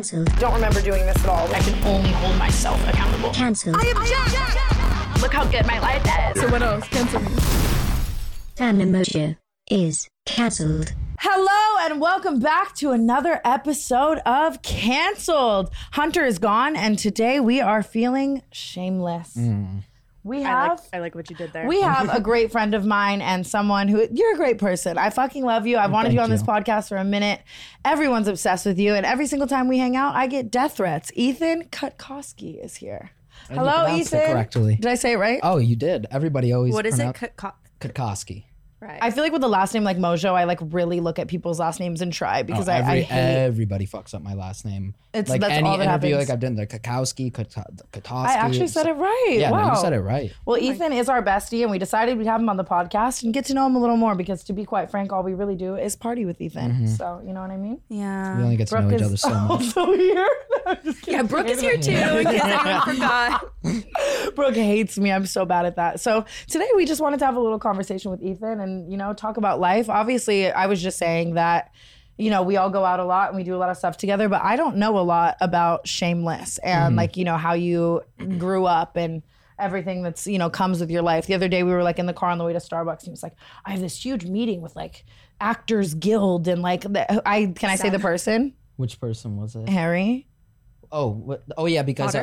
Cancelled. Don't remember doing this at all. I can only hold myself accountable. Cancelled. I object! Look how good my life is. So what else? Cancel me. Tandem Mojo is cancelled. Hello and welcome back to another episode of Cancelled. Hunter is gone and today we are feeling shameless. We have I like what you did there. we have a great friend of mine and someone who, you're a great person. I fucking love you. I've wanted you on this podcast for a minute. Everyone's obsessed with you and every single time we hang out, I get death threats. Ethan Kutkoski is here. And Hello, you pronounced it Ethan. correctly. Did I say it right? Oh, you did. Everybody always What is it? pronounce Kutkoski. Right. I feel like with the last name like Mojo, I like really look at people's last names and try because I hate. Everybody fucks up my last name. It's- like that's any all that interview, happens. like I've done the Kutowski, Kutowski. I actually said it right. Yeah, wow. no, you said it right. Well, Ethan is our bestie, and we decided we'd have him on the podcast and get to know him a little more because, to be quite frank, all we really do is party with Ethan. So, you know what I mean? yeah. We only get to know each other so much. also here. I'm just kidding. Yeah, Brooke is here too, in case anyone forgot. Brooke hates me. I'm so bad at that. So today we just wanted to have a little conversation with Ethan and, you know, talk about life. Obviously, I was just saying that, you know, we all go out a lot and we do a lot of stuff together, but I don't know a lot about Shameless and like, you know, how you grew up and everything that's, you know, comes with your life. The other day we were like in the car on the way to Starbucks and he was like, I have this huge meeting with like Actors Guild and like, can I say the person? Which person was it? Harry. Oh yeah, because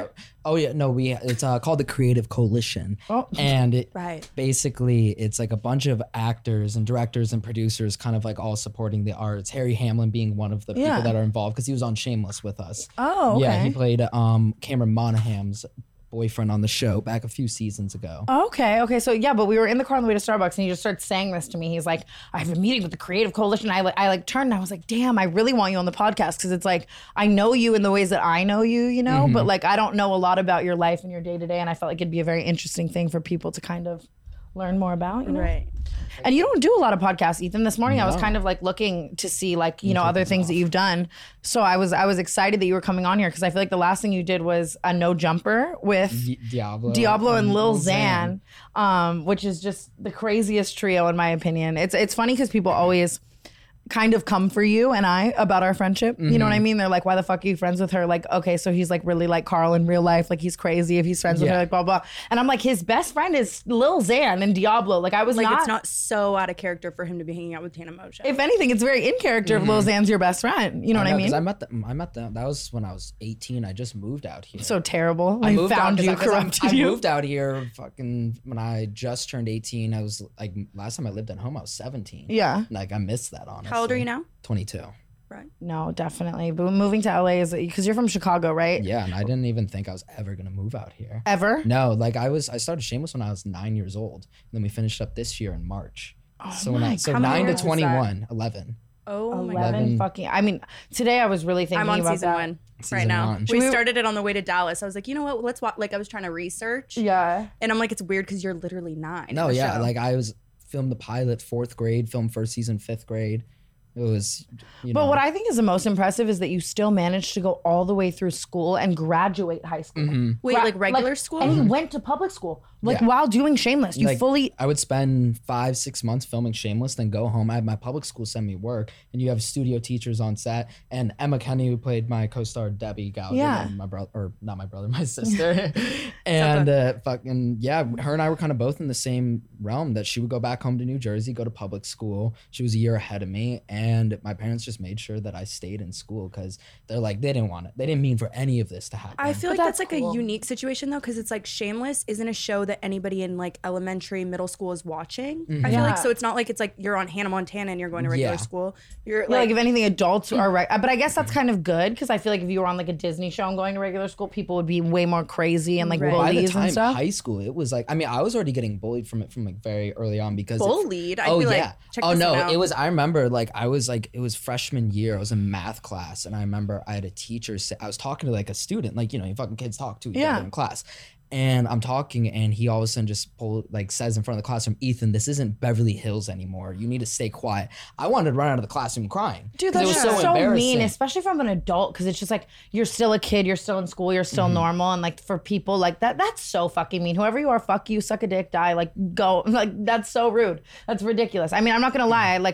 it's called the Creative Coalition, Oh. and it Right. basically it's like a bunch of actors and directors and producers, kind of like all supporting the arts. Harry Hamlin being one of the Yeah. people that are involved because he was on Shameless with us. Oh, okay. Yeah, he played Cameron Monaghan's boyfriend on the show back a few seasons ago. Okay. So yeah, but we were in the car on the way to Starbucks and he just started saying this to me. He's like, I have a meeting with the Creative Coalition. I like turned and I was like, damn, I really want you on the podcast because it's like, I know you in the ways that I know you, you know, but like I don't know a lot about your life and your day to day. And I felt like it'd be a very interesting thing for people to kind of learn more about, you know? Right. And you don't do a lot of podcasts, Ethan. This morning I was No. kind of like looking to see like, you know, other things that you've done. So I was excited that you were coming on here because I feel like the last thing you did was a No Jumper with Diablo and Lil Xan, which is just the craziest trio in my opinion. It's funny because people always kind of come for you and I about our friendship. You know what I mean? They're like, why the fuck are you friends with her? Like, okay, so he's like really like Carl in real life. Like he's crazy if he's friends with her, Yeah. like blah, blah. And I'm like, his best friend is Lil Xan and Diablo. Like I was Like it's not so out of character for him to be hanging out with Tandem Mojo. if anything, it's very in character if Lil Xan's your best friend. You know what I mean? I met them. That was when I was 18. I just moved out here. So terrible. I I moved found out you, 'cause I corrupted you. moved out here fucking when I just turned 18. I was like, last time I lived at home, I was 17. Yeah. Like I missed that, honestly. How old are you now? 22. Right. No, definitely. But moving to LA is because you're from Chicago, right? Yeah, and I didn't even think I was ever gonna move out here. Ever? No, like I started Shameless when I was 9 years old. And then we finished up this year in March. So my so God. 9 How to many years is 21, 11. Oh my 11 god. 11. fucking. I mean, today I was really thinking I'm on about season that. 1 right Season now. one. We we- started it on the way to Dallas. I was like, you know what? Let's watch. Like I was trying to research. Yeah. And I'm like, it's weird because you're literally 9. in No, the yeah, show. like I was filmed the pilot 4th grade, filmed first season 5th grade. It was, you know. But what I think is the most impressive is that you still managed to go all the way through school and graduate high school. Wait, like regular school? And you went to public school, like Yeah. while doing Shameless. You Like, fully. I would spend 5-6 months filming Shameless, then go home. I had my public school send me work, and you have studio teachers on set. And Emma Kenny, who played my co-star Debbie Gallagher, Yeah. and my brother, or not my brother, my sister, and fucking yeah, her and I were kind of both in the same realm. That she would go back home to New Jersey, go to public school. She was a year ahead of me, and my parents just made sure that I stayed in school because they're like they didn't want it. They didn't mean for any of this to happen. I feel But like that's that's like cool. a unique situation though, because it's like Shameless isn't a show that anybody in like elementary, middle school is watching. I feel Yeah. like so it's not like it's like you're on Hannah Montana and you're going to regular Yeah. school. You're Yeah, like like, if anything, adults are right. But I guess that's kind of good because I feel like if you were on like a Disney show and going to regular school, people would be way more crazy and like Right. By the bullies and time stuff. high school, it was like I mean I was already getting bullied from it from like very early on because bullied. I'd Oh be like, yeah. check Oh this no, out. it was. I remember like I was like it was freshman year. I was in math class, and I remember I had a teacher say I was talking to like a student, like you know, you fucking kids talk to each Yeah. other in class. And I'm talking, and he all of a sudden just says in front of the classroom, "Ethan, this isn't Beverly Hills anymore. You need to stay quiet." I wanted to run out of the classroom crying. Dude, 'Cause that's it was so mean, embarrassing. especially from an adult, because it's just like you're still a kid, you're still in school, you're still normal, and like for people like that's so fucking mean. Whoever you are, fuck you, suck a dick, die, like go, like that's so rude. That's ridiculous. I mean, I'm not gonna lie,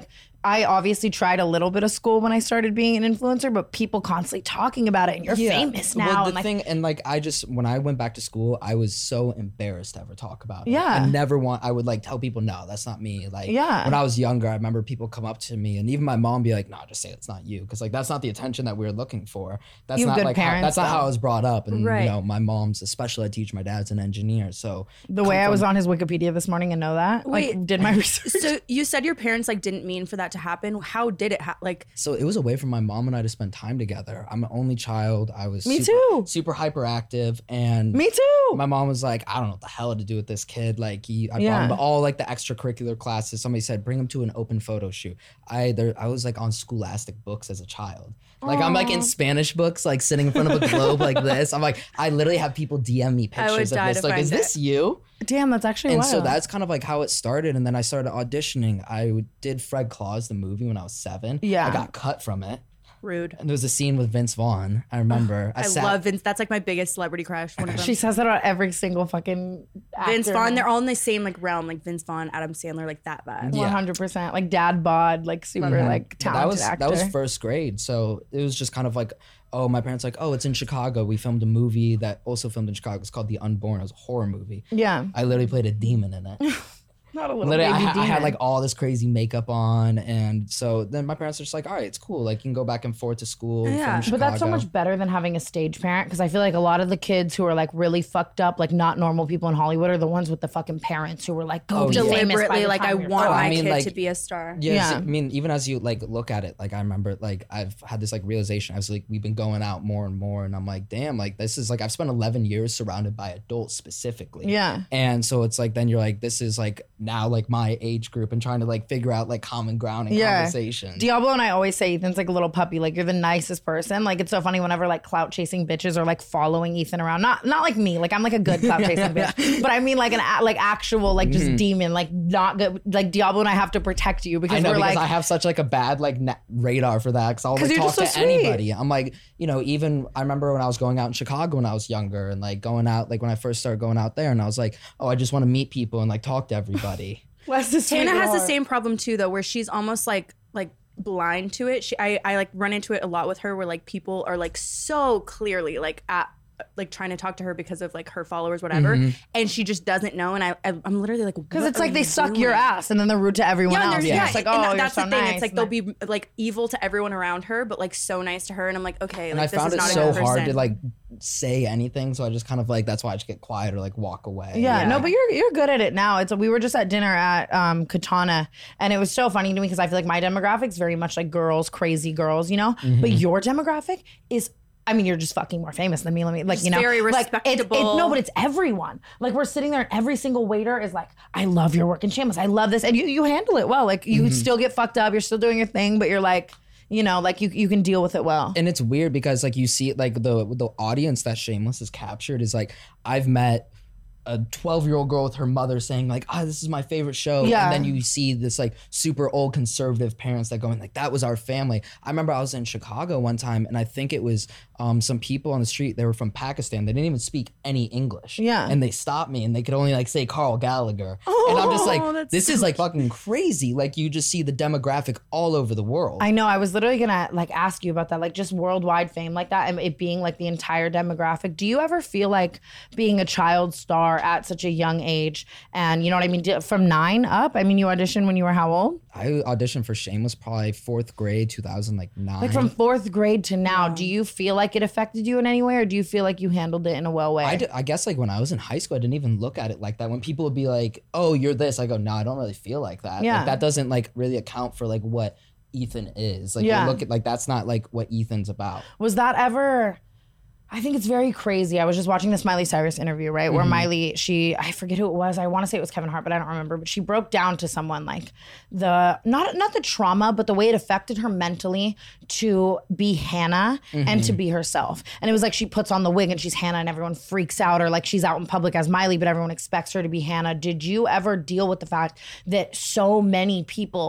I obviously tried a little bit of school when I started being an influencer, but people constantly talking about it and you're famous now. Well, and thing, and like when I went back to school, I was so embarrassed to ever talk about it. Yeah. I would like tell people, no, that's not me. Like Yeah. when I was younger, I remember people come up to me and even my mom be like, no, just say it's not you. Cause like, that's not the attention that we were looking for. That's You have not good like, parents, that's not though. how I was brought up. And Right. you know, my mom's a special ed teacher. My dad's an engineer. So the way I was on his Wikipedia this morning and know that, Wait. like did my research. So you said your parents like didn't mean for that to happen. How did it like? So it was a way for my mom and I to spend time together. I'm an only child. I was Me too. super hyperactive, and Me too. my mom was like, I don't know what the hell to do with this kid. Like I brought Yeah. him to all like the extracurricular classes. Somebody said, bring him to an open photo shoot. I was like on Scholastic books as a child. Like I'm like in Spanish books, like sitting in front of a globe like this. I'm like, I literally have people DM me I would pictures of die this. to Like, find is this it. you? Damn, that's actually And wild. so that's kind of like how it started. And then I started auditioning. I did Fred Claus, the movie, when I was 7. Yeah. I got cut from it. Rude. And there was a scene with Vince Vaughn. I remember. I love Vince. That's like my biggest celebrity crush. One of them. She says that about every single fucking actor. Vince Vaughn. They're all in the same like realm, like Vince Vaughn, Adam Sandler, like that vibe. Yeah. 100%. Like dad bod, like super like But talented actor. that was first grade. So it was just kind of like, oh, my parents like, oh, it's in Chicago. We filmed a movie that also filmed in Chicago. It's called The Unborn. It was a horror movie. Yeah. I literally played a demon in it. Not a little Literally, baby I demon. had like all this crazy makeup on, and so then my parents were just like, "All right, it's cool. Like you can go back and forth to school." Yeah. from But that's so Chicago." much better than having a stage parent because I feel like a lot of the kids who are like really fucked up, like not normal people in Hollywood, are the ones with the fucking parents who were like, go Oh, be yeah. famous by Deliberately, the like I time you're want Oh, I my mean, kid like- to be a star. Yeah, Yeah. I mean, even as you like look at it, like I remember, like I've had this like realization. I was like, we've been going out more and more, and I'm like, damn, like this is like I've spent 11 years surrounded by adults specifically. Yeah. And so it's like then you're like, this is like now like my age group and trying to like figure out like common ground and Yeah. conversation. Diablo and I always say Ethan's like a little puppy. Like you're the nicest person. Like it's so funny whenever like clout chasing bitches are like following Ethan around. Not like me. Like I'm like a good clout chasing bitch. But I mean like like actual like just demon. Like not good. Like Diablo and I have to protect you because I know we're because like I have such like a bad like radar for that because I'll 'Cause like you're talk just to so sweet. anybody. I'm like, you know, even I remember when I was going out in Chicago when I was younger and like going out like when I first started going out there and I was like, oh, I just want to meet people and like talk to everybody. Tana has the same problem too, though, where she's almost like blind to it. I like run into it a lot with her, where like people are like so clearly like at like trying to talk to her because of like her followers, whatever, and she just doesn't know. And I'm literally like, because it's like they suck your ass and then they're rude to everyone Yeah, and else. there's, Yeah, yeah, it's like, and oh, you're that's so the thing. nice. It's like they'll be like evil to everyone around her, but like so nice to her. And I'm like, okay, And like I this found is it not so a good hard person. to like say anything, so I just kind of like that's why I just get quiet or like walk away. Yeah, no, but you're good at it now. We were just at dinner at Katana, and it was so funny to me because I feel like my demographic's very much like girls, crazy girls, you know. But your demographic is. I mean, you're just fucking more famous than me. Let me, like, you know, very like, respectable. no, but it's everyone. Like, we're sitting there, and every single waiter is like, "I love your work in Shameless. I love this," and you handle it well. Like, you still get fucked up. You're still doing your thing, but you're like, you know, like you can deal with it well. And it's weird because like you see like the audience that Shameless has captured is like I've met a 12-year-old girl with her mother saying like, this is my favorite show. Yeah. And then you see this like super old conservative parents that going like, that was our family. I remember I was in Chicago one time and I think it was some people on the street, they were from Pakistan. They didn't even speak any English. Yeah. And they stopped me and they could only like say Carl Gallagher. And I'm just like, that's this is like fucking crazy. Like you just see the demographic all over the world. I know. I was literally gonna like ask you about that, like just worldwide fame like that, and it being like the entire demographic. Do you ever feel like being a child star at such a young age, and you know what I mean, from 9 up? I mean, you auditioned when you were how old? I auditioned for Shameless probably 4th grade, 2009. Like from 4th grade to now, do you feel like it affected you in any way, or do you feel like you handled it in a well way? I guess like when I was in high school, I didn't even look at it like that. When people would be like, "Oh, you're this," I go, "No, I don't really feel like that." Yeah. Like, that doesn't like really account for like what Ethan is. Like, Yeah. you look at like that's not like what Ethan's about. Was that ever? I think it's very crazy. I was just watching this Miley Cyrus interview, right? Where Miley, I forget who it was. I want to say it was Kevin Hart, but I don't remember. But she broke down to someone like not the trauma, but the way it affected her mentally to be Hannah and to be herself. And it was like she puts on the wig and she's Hannah and everyone freaks out, or like she's out in public as Miley, but everyone expects her to be Hannah. Did you ever deal with the fact that so many people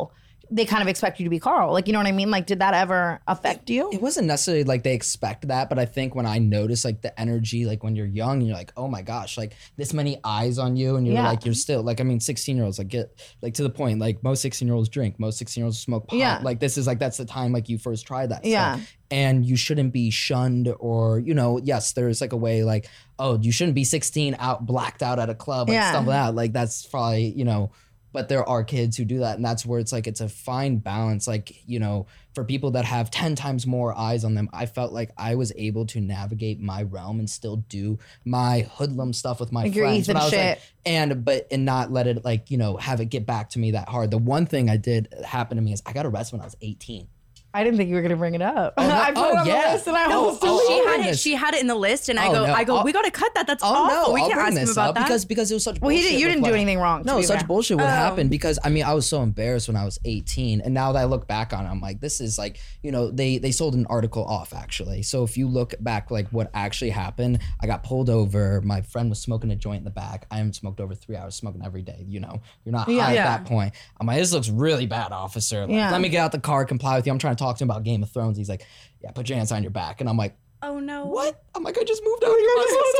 they kind of expect you to be Carl. Like, you know what I mean? Like, did that ever affect you? It wasn't necessarily like they expect that, but I think when I notice like the energy, like when you're young, you're like, oh my gosh, like this many eyes on you, and you're Yeah. like, you're still like, I mean, 16-year-olds like get like to the point, like most 16-year-olds drink, most 16-year-olds smoke pot. Yeah. Like this is like that's the time like you first tried that Yeah. stuff. And you shouldn't be shunned or, you know, yes, there's like a way like, oh, you shouldn't be 16 out blacked out at a club, like Yeah. stumbling out. Like that's probably, you know, but there are kids who do that. And that's where it's like, it's a fine balance. Like, you know, for people that have 10 times more eyes on them, I felt like I was able to navigate my realm and still do my hoodlum stuff with my Like your friends. Ethan when I was shit. like, and not let it like, you know, have it get back to me that hard. The one thing I did happen to me is I got arrested when I was 18. I didn't think you were going to bring it up. no. I put Oh, it on yeah. the list and I No, almost oh, She oh, had goodness. it. She had it in the list, and Oh, no. I go. I'll- We gotta cut that. That's Oh awful. no, We I'll can't bring ask him this about up that. because it was such Well, bullshit you with, didn't do like- anything wrong. to No, be such fair. bullshit would happen because I mean I was so embarrassed when I was 18, and now that I look back on it, I'm like, this is like, you know, they sold an article off actually. So if you look back like what actually happened, I got pulled over. My friend was smoking a joint in the back. I haven't smoked over 3 hours, smoking every day. You know, you're not high Yeah. at that point. I'm like, this looks really bad, officer. Like, Yeah. let me get out the car, comply with you. I'm trying to talk to him about Game of Thrones. He's like, yeah, put your hands on your back, and I'm like, Oh no. what? I'm like, I just moved out here.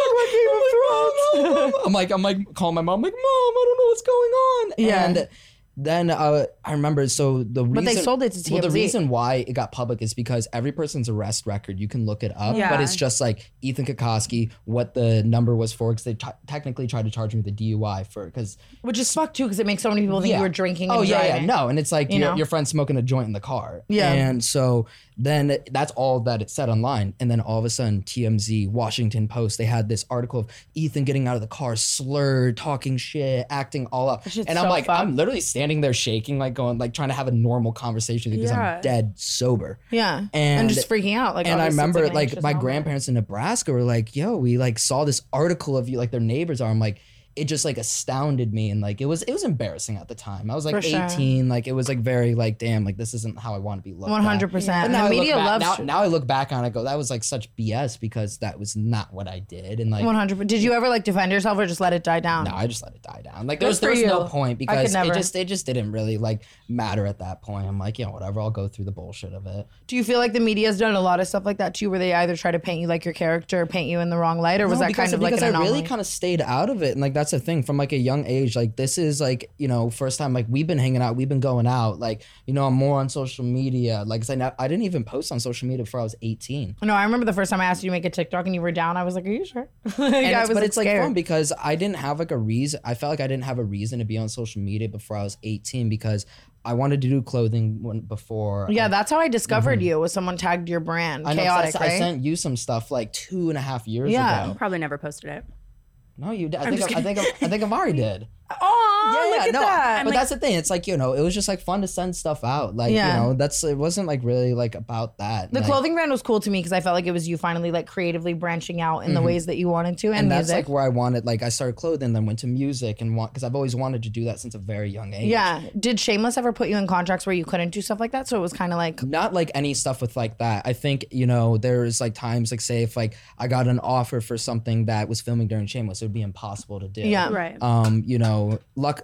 I'm like, calling my mom, like, Mom, I don't know what's going on. Yeah. And then I remember, so the reason. But they sold it to TMZ. Well, the reason why it got public is because every person's arrest record, you can look it up, Yeah. but it's just like Ethan Kokoski, what the number was for, because they technically tried to charge me with the DUI for, because. Which is fucked too, because it makes so many people think you were drinking and Oh yeah, driving. no, and it's like You know? your friend smoking a joint in the car. Yeah. And so then that's all that it said online, and then all of a sudden TMZ, Washington Post, they had this article of Ethan getting out of the car, slurred, talking shit, acting all up, shit's and I'm so like, fucked. I'm literally standing there shaking, like going, like trying to have a normal conversation because Yeah. I'm dead sober. Yeah. And- just freaking out. Like, And I obviously it's remember an like anxious my moment. grandparents in Nebraska were like, yo, we like saw this article of you, like their neighbors are. I'm like, it just like astounded me, and like it was embarrassing at the time. I was like For sure. 18, like it was like very like, damn, like this isn't how I want to be looked at. 100%. But And now the I look media back, loves now I look back on it, I go, that was like such BS because that was not what I did. And like 100%. Did you ever like defend yourself or just let it die down? no, I just let it die down. Like Good there for was no you. point I could because never. it just didn't really like matter at that point. I'm like, yeah, whatever, I'll go through the bullshit of it. Do you feel like the media's done a lot of stuff like that too, where they either try to paint you like your character or paint you in the wrong light, or was No, that kind of like an I anomaly? really kind of stayed out of it, and like that's the thing from like a young age. Like this is like, you know, first time like we've been hanging out, we've been going out. Like, you know, I'm more on social media. Like 'cause I didn't even post on social media before I was 18. No, I remember the first time I asked you to make a TikTok and you were down. I was like, "Are you sure?" Like, And I was but it's like scared. fun because I didn't have like a reason. I felt like I didn't have a reason to be on social media before I was 18 because I wanted to do clothing before. Yeah, that's how I discovered you. Was someone tagged your brand? I know, 'cause Chaotic, I right? sent you some stuff like 2.5 years Yeah. ago. Probably never posted it. No, you did. I think Amari did. Oh, look at that. But that's the thing. It's like, you know, it was just like fun to send stuff out. Like, Yeah. you know, it wasn't like really like about that. The Like, clothing brand was cool to me because I felt like it was you finally like creatively branching out in the ways that you wanted to, and that's music. like where I wanted, like I started clothing, then went to music and because I've always wanted to do that since a very young age. Yeah. Did Shameless ever put you in contracts where you couldn't do stuff like that? So it was kind of like, Not like any stuff with like that. I think, you know, there's like times like say if like I got an offer for something that was filming during Shameless, it would be impossible to do. yeah. Right. You know,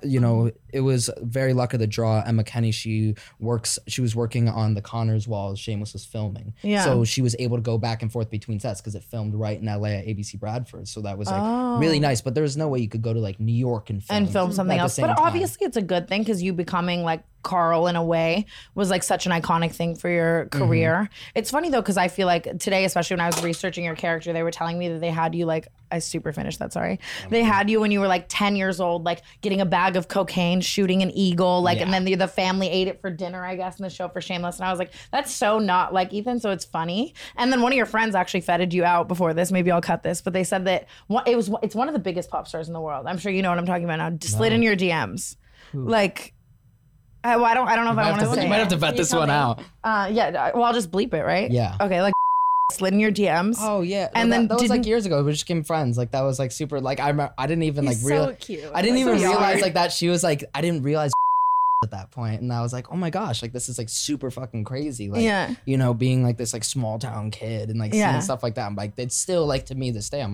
it was very luck of the draw. Emma Kenny, she was working on the Connors while Shameless was filming. Yeah. So she was able to go back and forth between sets because it filmed right in LA at ABC Bradford. So that was like Oh. really nice. But there was no way you could go to like New York and film something at the else. same But time. obviously, it's a good thing because you becoming like Carl in a way was like such an iconic thing for your career. It's funny though because I feel like today, especially when I was researching your character, they were telling me that they had you like I super finished that. Sorry, they had you when you were like 10 years old, like getting a bag of cocaine, shooting an eagle, like, and Yeah. then the family ate it for dinner, I guess, in the show for Shameless. And I was like, that's so not like Ethan. So it's funny. And then one of your friends actually feted you out before this. Maybe I'll cut this, but they said that it's one of the biggest pop stars in the world. I'm sure you know what I'm talking about now. Just slid in your DMs, like. I don't know if I want to say. You might have to vet this one out. Well, I'll just bleep it, right? Yeah. Okay, like slid in your DMs. Oh yeah, And No, then that was like didn't- years ago. We just became friends. Like that was like super. Like I didn't even like He's real. so cute. I didn't Like, even so realize young. like that she was like I didn't realize at that point, and I was like, oh my gosh, like this is like super fucking crazy. Like Yeah. you know, being like this like small town kid and like Yeah. seeing stuff like that. I'm like, it's still like to me this day. I'm like,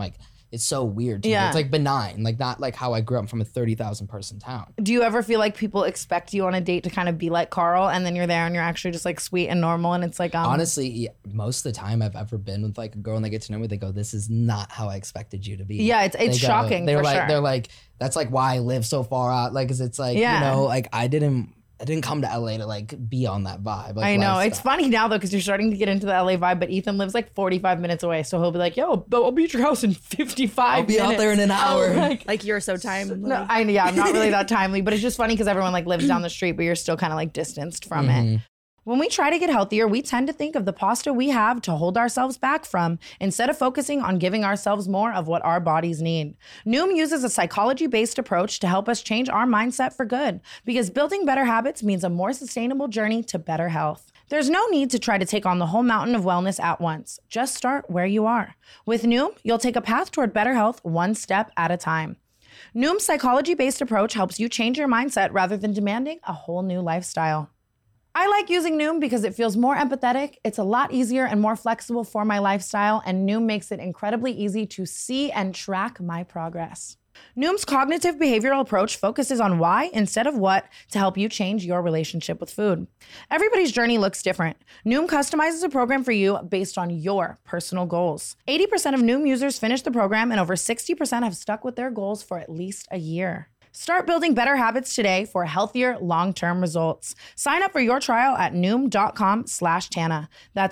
it's so weird to me. Yeah. It's like benign, like not like how I grew up from a 30,000 person town. Do you ever feel like people expect you on a date to kind of be like Carl, and then you're there and you're actually just like sweet and normal, and it's like Honestly, yeah, most of the time I've ever been with like a girl and they get to know me, they go, "This is not how I expected you to be." Yeah, it's They go- shocking. They're for like, sure. they're like, that's like why I live so far out. Like, 'cause it's like, Yeah. you know, like I didn't come to LA to like be on that vibe. Like, I know. lifestyle. It's funny now though, because you're starting to get into the LA vibe, but Ethan lives like 45 minutes away. So he'll be like, yo, I'll be at your house in 55 I'll be minutes. out there in an hour. Like you're so timely. No, I'm not really that timely, but it's just funny because everyone like lives down the street, but you're still kind of like distanced from it. When we try to get healthier, we tend to think of the pasta we have to hold ourselves back from instead of focusing on giving ourselves more of what our bodies need. Noom uses a psychology-based approach to help us change our mindset for good, because building better habits means a more sustainable journey to better health. There's no need to try to take on the whole mountain of wellness at once. Just start where you are. With Noom, you'll take a path toward better health one step at a time. Noom's psychology-based approach helps you change your mindset rather than demanding a whole new lifestyle. I like using Noom because it feels more empathetic, it's a lot easier and more flexible for my lifestyle, and Noom makes it incredibly easy to see and track my progress. Noom's cognitive behavioral approach focuses on why instead of what to help you change your relationship with food. Everybody's journey looks different. Noom customizes a program for you based on your personal goals. 80% of Noom users finish the program, and over 60% have stuck with their goals for at least a year. Start building better habits today for healthier, long-term results. Sign up for your trial at Noom.com/Tana. That's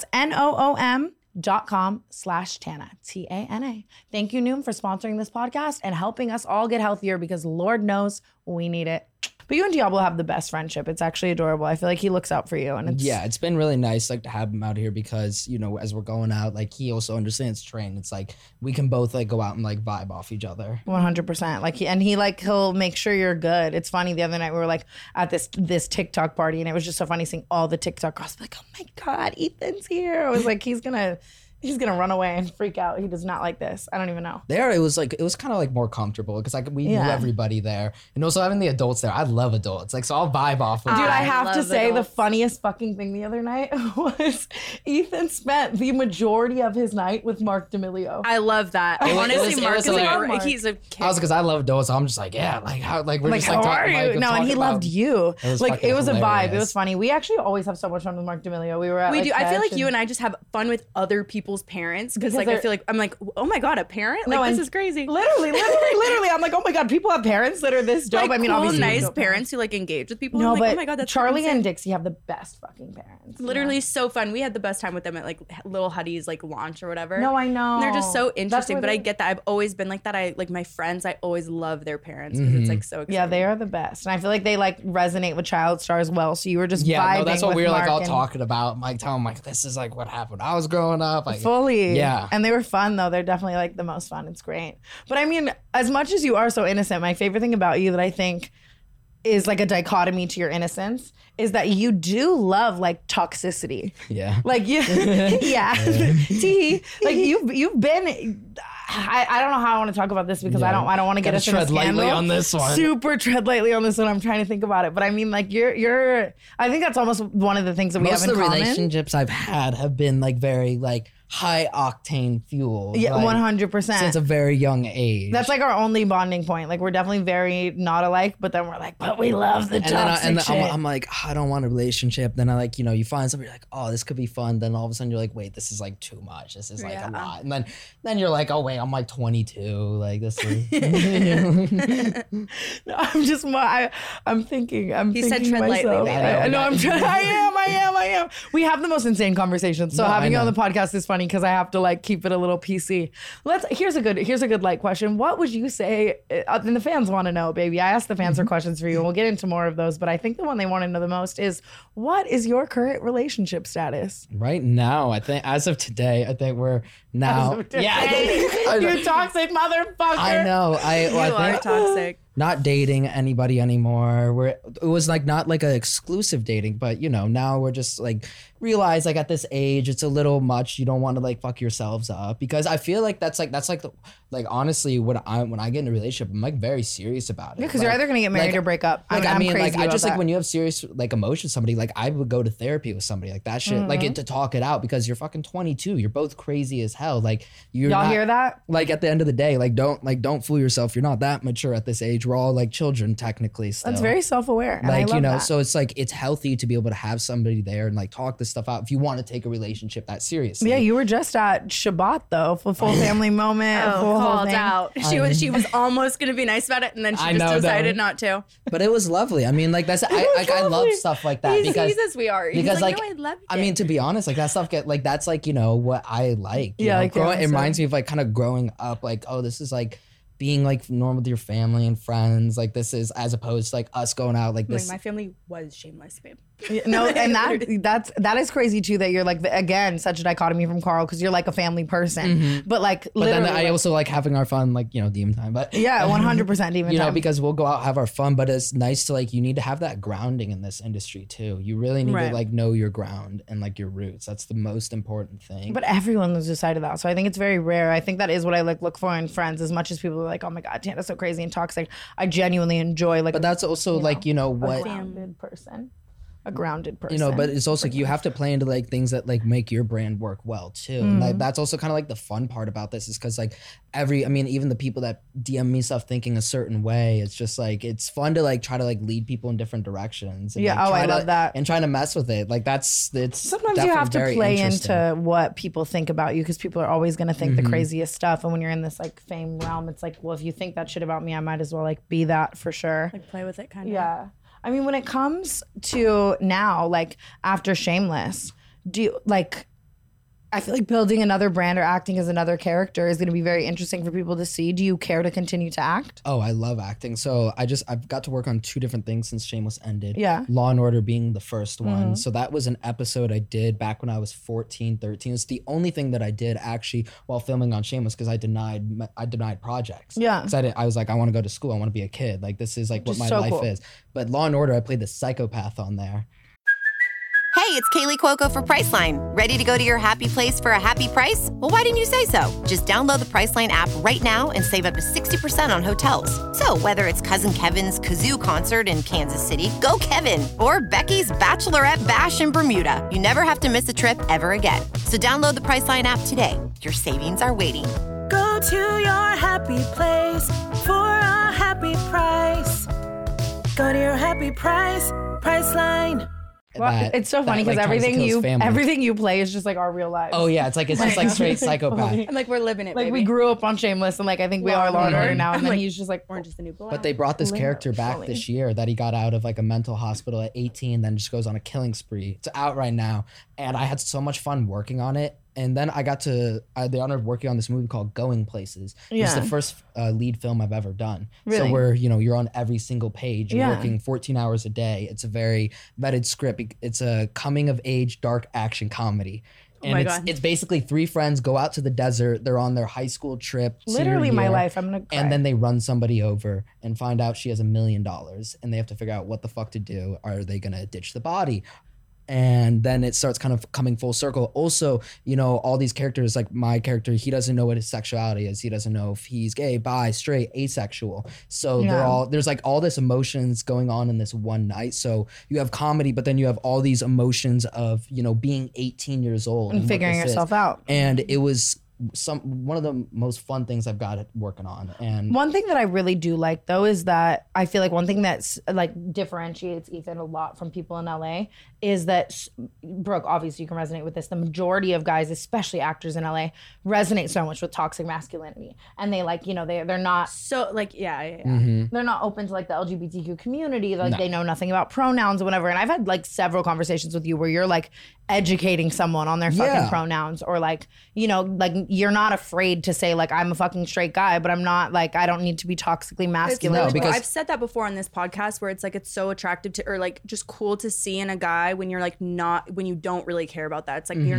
NOOM.com/Tana. TANA. Thank you, Noom, for sponsoring this podcast and helping us all get healthier, because Lord knows we need it. But you and Diablo have the best friendship. It's actually adorable. I feel like he looks out for you, and it's been really nice like to have him out here because, you know, as we're going out, like he also understands train. It's like we can both like go out and like vibe off each other. 100%. Like he'll make sure you're good. It's funny. The other night we were like at this TikTok party, and it was just so funny seeing all the TikTok girls. Like, oh my God, Ethan's here. I was like, he's gonna run away and freak out. He does not like this. I don't even know. There, it was kind of like more comfortable because like we knew everybody there, and also having the adults there. I love adults. Like, so I'll vibe off of. Dude, I have to love say adults. the funniest fucking thing the other night was Ethan spent the majority of his night with Mark D'Amelio. I love that. was- Honestly, it was Mark is hilarious. like, he's a kid. I was because I love adults. So I'm just like, yeah, like how like we're Like, just like how are talking, you? like, No, and he talking loved about- you. It was Like, fucking it was a vibe. It hilarious. was funny. We actually always have so much fun with Mark D'Amelio. We were at We do. I feel like Catch you and I just have fun with other people's parents because like I they're- feel like I'm like, oh my God, a parent? Like, No, this and is crazy. Literally, I'm like, oh my God, people have parents that are this dope. Like, I mean, cool, obviously, nice dope parents who like engage with people. No, I'm like, but oh my God, that's Charlie insane. and Dixie have the best fucking parents. Literally so fun. We had the best time with them at like Little Huddy's like launch or whatever. No, I know. And they're just so That's interesting. where But I they- get that. I've always been like that. I like my friends. I always love their parents because it's like so exciting. Yeah, they are the best, and I feel like they like resonate with child stars well. So you were just Yeah, vibing no, that's what with we were like Mark all and- talking about. I'm like telling him like this is like what happened. I was growing up. Like, Fully. Yeah. And they were fun though. They're definitely like the most fun. It's great. But I mean, as much as you are so innocent, my favorite thing about you that I think is like a dichotomy to your innocence is that you do love like toxicity. Yeah. Like you, yeah. Tee. Like you've been. I don't know how I want to talk about this because I don't want to get Gotta us in a tread lightly scandal. on this one. Super tread lightly on this one. I'm trying to think about it, but I mean, like you're. I think that's almost one of the things that we Most have of in the common. relationships I've had have been like very like high octane fuel. Yeah, like, 100%. since a very young age. That's like our only bonding point. Like we're definitely very not alike, but then we're like, but we love the and toxic then shit. I'm like, I don't want a relationship. Then I like, you know, you find somebody, you're like, oh, this could be fun. Then all of a sudden you're like, wait, this is like too much. This is like a lot. And then you're like, oh wait, I'm like 22. Like this is. No, I'm just I'm thinking. He thinking said to tread lightly, myself. baby. I know. I'm trying. I am. We have the most insane conversations. So No, I having you on know. the podcast is funny because I have to like keep it a little PC. Here's a good light question. What would you say? And the fans want to know, baby. I asked the fans for questions for you, and we'll get into more of those. But I think the one they want to know the most is, what is your current relationship status? Right now, I think as of today, I think we're now. Yeah, you toxic motherfucker. I know. You are think toxic. not dating anybody anymore. It was like not like an exclusive dating, but you know, now we're just like realize like at this age it's a little much. You don't want to like fuck yourselves up, because I feel like that's honestly when I get in a relationship, I'm like very serious about it. Yeah, because you're either gonna get married or break up. Like I'm crazy I about just like that. when you have serious like emotions, somebody like I would go to therapy with somebody like that shit, like to talk it out, because you're fucking 22. You're both crazy as hell. Like you're Y'all not, hear that? Like at the end of the day, don't fool yourself. You're not that mature at this age. We're all like children technically still. That's very self-aware. And I Like, love you know, that. so it's like it's healthy to be able to have somebody there and like talk this stuff out if you want to take a relationship that seriously. Yeah, you were just at Shabbat though, full family moment. full whole Called thing. out. She was almost gonna be nice about it, and then she I just know, decided though. not to. But it was lovely. I mean, like I love stuff like that He's because a sweetheart. He's because like, like no, I loved it. I mean, to be honest, like that stuff that's like, you know, what I like. You Yeah, know? like It family reminds me of like kind of growing up, like, oh, this is like being like normal with your family and friends. Like this is as opposed to like us going out like this. my family was shameless, babe. No, and that is crazy too. That you're like again such a dichotomy from Carl, because you're like a family person, but like But literally, then I also like having our fun, like, you know, demon time. But yeah, 100% even you know, time. because we'll go out, have our fun, but it's nice to like, you need to have that grounding in this industry too. You really need Right. to like know your ground and like your roots. That's the most important thing. But everyone loses sight of that. So I think it's very rare. I think that is what I like look for in friends. As much as people are like, oh my God, Tana's so crazy and toxic, I genuinely enjoy like But that's also like, you know, a what, grounded person. A grounded person. you know, but it's also like you have to play into like things that like make your brand work well too. And like, that's also kind of like the fun part about this is because like even the people that DM me stuff thinking a certain way, it's just like it's fun to like try to like lead people in different directions. And, Yeah, like, try I love to- that. And trying to mess with it. Like it's sometimes you definitely have to very play interesting. into what people think about you, because people are always going to think the craziest stuff. And when you're in this like fame realm, it's like, well, if you think that shit about me, I might as well like be that for sure. Like play with it, kind of. Yeah. I mean, when it comes to now, like after Shameless, do you like, I feel like building another brand or acting as another character is going to be very interesting for people to see. Do you care to continue to act? Oh, I love acting. So I've got to work on 2 different things since Shameless ended. Yeah. Law and Order being the first one. So that was an episode I did back when I was 14, 13. It's the only thing that I did actually while filming on Shameless, because I denied projects. Yeah. Because I was like, I want to go to school. I want to be a kid. Like this is like what Just my so life cool. is. But Law and Order, I played the psychopath on there. Hey, it's Kaylee Cuoco for Priceline. Ready to go to your happy place for a happy price? Well, why didn't you say so? Just download the Priceline app right now and save up to 60% on hotels. So whether it's Cousin Kevin's Kazoo Concert in Kansas City, go Kevin, or Becky's Bachelorette Bash in Bermuda, you never have to miss a trip ever again. So download the Priceline app today. Your savings are waiting. Go to your happy place for a happy price. Go to your happy price, Priceline. Well, That- it's so that, funny because like, tries to kill his family. everything you play is just like our real lives. Oh yeah, it's just like straight psychopath. I'm like, we're living it, Like baby. we grew up on Shameless, and like I think we are Law and Order now, and then like, he's just like Orange is the New Black. But they brought this character back Literally. this year that he got out of like a mental hospital at 18, then just goes on a killing spree. It's out right now. And I had so much fun working on it. And then I had the honor of working on this movie called Going Places. It's Yeah. the first lead film I've ever done. Really? So where, you know, you're on every single page. You're Yeah. working 14 hours a day. It's a very vetted script. It's a coming of age dark action comedy. And my it's God. it's basically 3 friends go out to the desert. They're on their high school trip. senior literally my year. life. I'm gonna cry. And then they run somebody over and find out she has $1 million, and they have to figure out what the fuck to do. Are they gonna ditch the body? And then it starts kind of coming full circle. Also, you know, all these characters, like my character, he doesn't know what his sexuality is. He doesn't know if he's gay, bi, straight, asexual. So there's like all this emotions going on in this one night. So you have comedy, but then you have all these emotions of, you know, being 18 years old and what figuring this is. yourself out. And it was one of the most fun things I've got working on. And One thing that I really do like though is that I feel like one thing that's like differentiates Ethan a lot from people in LA is that Brooke, obviously you can resonate with this. The majority of guys, especially actors in LA, resonate so much with toxic masculinity, and they like, you know, they're not so like, yeah. they're not open to like the LGBTQ community. Like they know nothing about pronouns or whatever. And I've had like several conversations with you where you're like educating someone on their fucking Yeah. pronouns, or like, you know, like you're not afraid to say like, I'm a fucking straight guy, but I'm not like, I don't need to be toxically masculine. No, because- I've said that before on this podcast where it's like it's so attractive to, or like just cool to see in a guy when you're like not, when you don't really care about that. It's like you're not like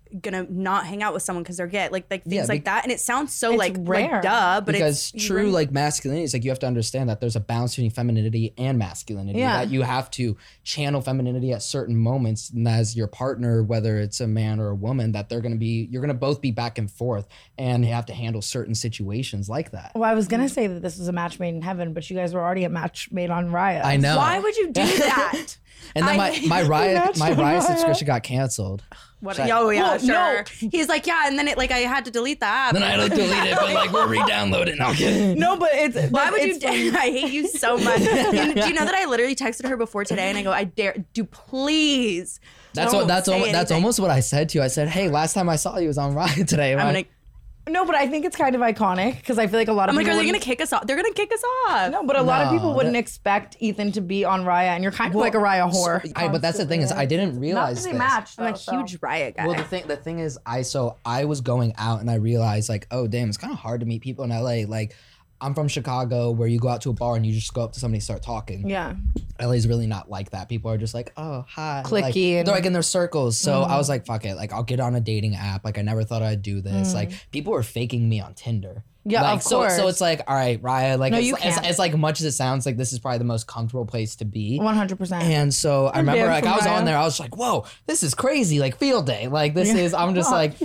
gonna not hang out with someone because they're gay, like things Yeah, like that. And it sounds so It's like rare. duh, but because it's true like masculinity is like you have to understand that there's a balance between femininity and masculinity. Yeah. That you have to channel femininity at certain moments, and as your partner, whether it's a man or a woman, that you're gonna both be back and forth, and you have to handle certain situations like that. Well, I was gonna say that this was a match made in heaven, but you guys were already a match made on Raya. I know. why would you do that? And then my Matched on Raya Raya. subscription got canceled. What? Should I- Oh yeah, Well, sure. no. He's like, yeah, and then it like I had to delete the app. Then I had to delete it, but like we're re-downloading. No, I'm kidding. No, but it's Why would it's you dare? I hate you so much. Do you know that I literally texted her before today and I go, I dare, do please. That's don't that's say anything. almost what I said to you. I said, hey, last time I saw you was on Raya today. I'm right? like, No, but I think it's kind of iconic because I feel like a lot of I'm like, people are they gonna wouldn't- kick us off? They're gonna kick us off. No, but a lot of No, people wouldn't that- expect Ethan to be on Raya, and you're kind of like a Raya whore. But that's the thing is, I didn't Not realize that they this. match. I'm a huge Riot guy. Well, the thing is, I was going out and I realized like, oh damn, it's kind of hard to meet people in LA. Like, I'm from Chicago, where you go out to a bar and you just go up to somebody and start talking. Yeah. LA's really not like that. People are just like, oh hi, Cliquey Like, and- they're like in their circles. So I was like, fuck it, like I'll get on a dating app. Like I never thought I'd do this. Like people were faking me on Tinder. Yeah, like, of so course. it's like, all right, Raya, like No, it's, you it's, can't. it's like much as it sounds like this is probably the most comfortable place to be. 100%. And so I remember banned like from I was on Raya. there, I was like, whoa, this is crazy, like field day. Like this is I'm just like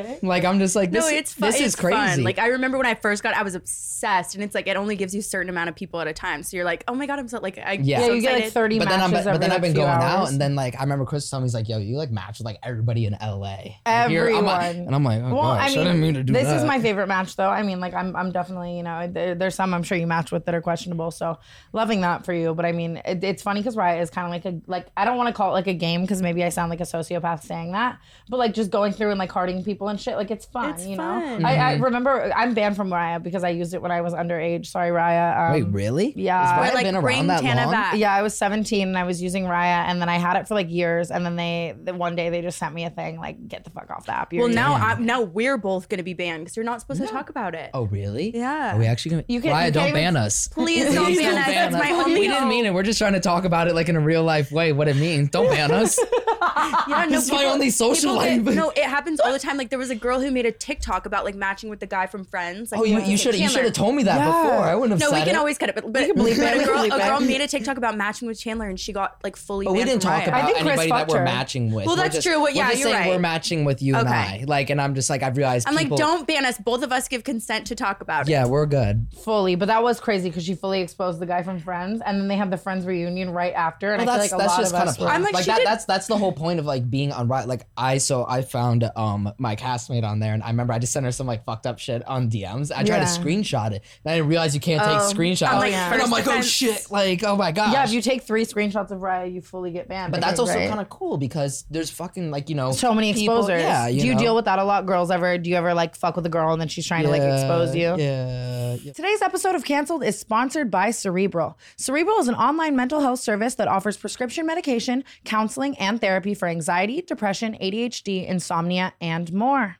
I'm just like this, no, it's fun. this is It's crazy. fun. Like I remember when I first got, I was obsessed, and it's like it only gives you a certain amount of people at a time. So you're like, oh my god, I'm so like, Yeah. yeah, so you get like excited. 30 but then matches every I've been few going hours. out, and then like I remember Chris told me, he's like, yo, you like match with like everybody in LA. Like, I'm like- Everyone. and I'm like, oh Well, gosh, I didn't mean to do this that. is my favorite match, though. I mean, like, I'm definitely, you know, there's some I'm sure you match with that are questionable. So loving that for you. But I mean, it's funny because Raya is kind of like I don't want to call it like a game because maybe I sound like a sociopath saying that. But like just going through and like hearting people and shit, like it's fun, It's you fun. know. I remember I'm banned from Raya because I used it when I was underage. Sorry, Raya. Wait, really? yeah. Has Raya Or, like, been bring around that Tana long? back. Yeah, I was 17 and I was using Raya, and then I had it for like years, and then one day they just sent me a thing like, get the fuck off the app. Well, now Damn. now we're both gonna be banned because you're not supposed to talk about it. Oh, really? Yeah. Are we actually gonna? You can- Raya, you don't can't even- ban us. Please don't ban us. That's my only We didn't mean it. We're just trying to talk about it like in a real life way. What it means. Don't ban us. Yeah, no, This is my only social people life. no, it happens all the time. Like there was a girl who made a TikTok about like matching with the guy from Friends. Like, Oh, you should Chandler. have told me that before. I wouldn't have No, said we can it. always cut it, but can bleep it, but we a can girl, bleep a girl it. made a TikTok about matching with Chandler, and she got like fully. But we banned didn't from talk Riot. about think Chris anybody that fucked we're her. matching with. Well, We're that's just- true. Well, yeah, we're just you're saying right. we're matching with you and Okay. I. Like, and I'm just like, I've realized I'm people. like, don't ban us. Both of us give consent to talk about it. Yeah, we're good. fully, but that was crazy because she fully exposed the guy from Friends, and then they had the Friends reunion right after, and Well, I feel like a lot just of kind us of were. I'm like, she that, did- that's the whole point of like being on Riot. Like I found my castmate on there, and I remember I just sent her some like fucked up shit on DMs. I tried Yeah. to screenshot it, and I didn't realize you can't take screenshots. I'm like, and I'm first like, oh offense. shit, like oh my gosh. yeah, if you take 3 screenshots of Raya, you fully get banned. but that's also kind of cool because there's fucking like so many people- exposures. Yeah, do you know? deal with that a lot? Girls ever? Do you ever like fuck with a girl and then she's trying to like expose you? Yeah. Today's episode of Cancelled is sponsored by Cerebral. Cerebral is an online mental health service that offers prescription medication, counseling, and therapy for anxiety, depression, ADHD, insomnia, and more.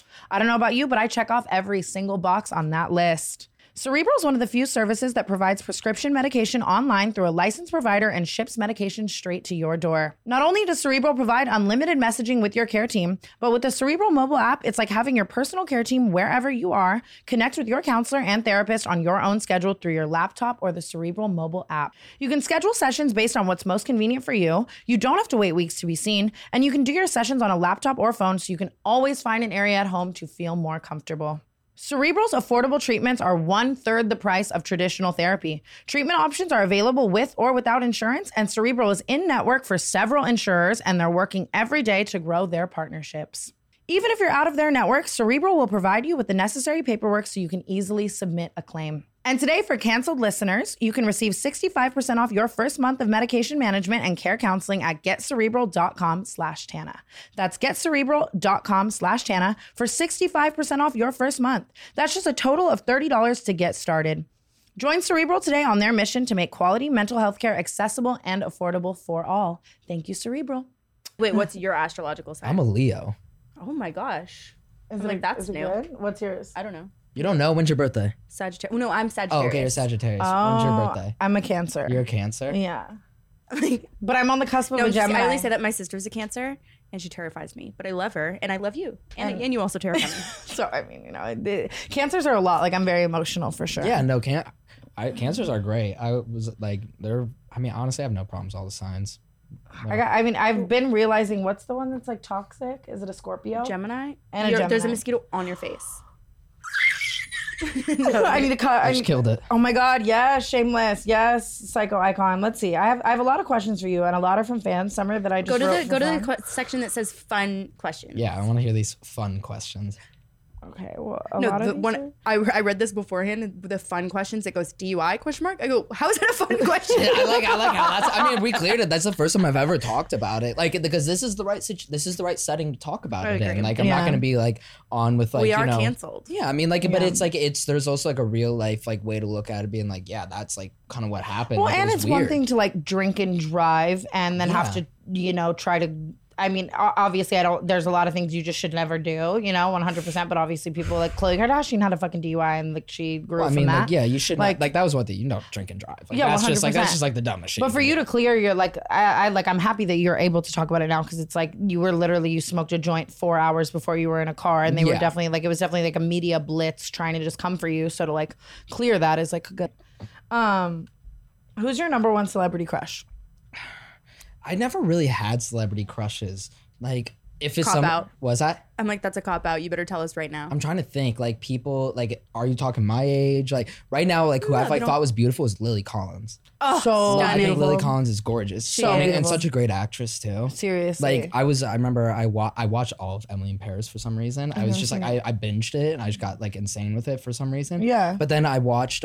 I don't know about you, but I check off every single box on that list. Cerebral is one of the few services that provides prescription medication online through a licensed provider and ships medication straight to your door. Not only does Cerebral provide unlimited messaging with your care team, but with the Cerebral mobile app, it's like having your personal care team wherever you are. Connect with your counselor and therapist on your own schedule through your laptop or the Cerebral mobile app. You can schedule sessions based on what's most convenient for you. You don't have to wait weeks to be seen, and you can do your sessions on a laptop or phone so you can always find an area at home to feel more comfortable. Cerebral's affordable treatments are 1/3 the price of traditional therapy. Treatment options are available with or without insurance, and Cerebral is in network for several insurers, and they're working every day to grow their partnerships. Even if you're out of their network, Cerebral will provide you with the necessary paperwork so you can easily submit a claim. And today, for Cancelled listeners, you can receive 65% off your first month of medication management and care counseling at getcerebral.com/Tana. That's getcerebral.com/Tana for 65% off your first month. That's just a total of $30 to get started. Join Cerebral today on their mission to make quality mental health care accessible and affordable for all. Thank you, Cerebral. Wait, what's your astrological sign? I'm a Leo. Oh my gosh. Is I'm like, that's new. What's yours? I don't know. You don't know when's your birthday? Sagittarius. No, I'm Oh, Sagittarius. okay, you're Sagittarius. When's your birthday? I'm a Cancer. You're a Cancer. Yeah. But I'm on the cusp of a Gemini. I only say that my sister's a Cancer, and she terrifies me. But I love her, and I love you, and you also terrify me. So I mean, you know, the Cancers are a lot. Like I'm very emotional for sure. Yeah, no, Cancers are great. I was like, honestly, I have no problems with all the signs. I've been realizing what's the one that's like toxic? Is it a Scorpio? Gemini? And a Gemini. There's a mosquito on your face. I need to cut. I just killed it. Oh my God! Yes, shameless. Yes, psycho icon. Let's see. I have a lot of questions for you, and a lot are from fans. Some are that I just go to the section that says fun questions. Yeah, I want to hear these fun questions. Okay, well, I read this beforehand. And the fun questions, it goes DUI ? I go, how is that a fun question? I like how that's. I mean, we cleared it. That's the first time I've ever talked about it. Like, because this is the right setting to talk about it in. Like, I'm not gonna be like on with like we are canceled. Yeah, I mean, like, but it's like there's also like a real life like way to look at it, being like, yeah, that's like kind of what happened. Well, like, and it's weird. one thing to like drink and drive, and then have to try to. I mean, obviously, there's a lot of things you just should never do, 100%. But obviously, people like Khloe Kardashian had a fucking DUI and like she grew from that. Like, yeah, you should like that was what you don't drink and drive. Like, yeah, that's 100%. that's just like the dumbest shit. But for you to clear your like, I'm happy that you're able to talk about it now because it's like you smoked a joint 4 hours before you were in a car, and they were definitely like it was definitely like a media blitz trying to just come for you. So to like clear that is like a good. Who's your number one celebrity crush? I never really had celebrity crushes. Like, if it's Cop-out. Was I? I'm like, that's a cop out. You better tell us right now. I'm trying to think. Like, people, like, are you talking my age? Like, right now, like, who I thought was beautiful was Lily Collins. Oh, so I think stunning. Lily Collins is gorgeous. And such a great actress too. Seriously. Like I remember I watched all of Emily in Paris for some reason. I was just like I binged it and I just got like insane with it for some reason. Yeah. But then I watched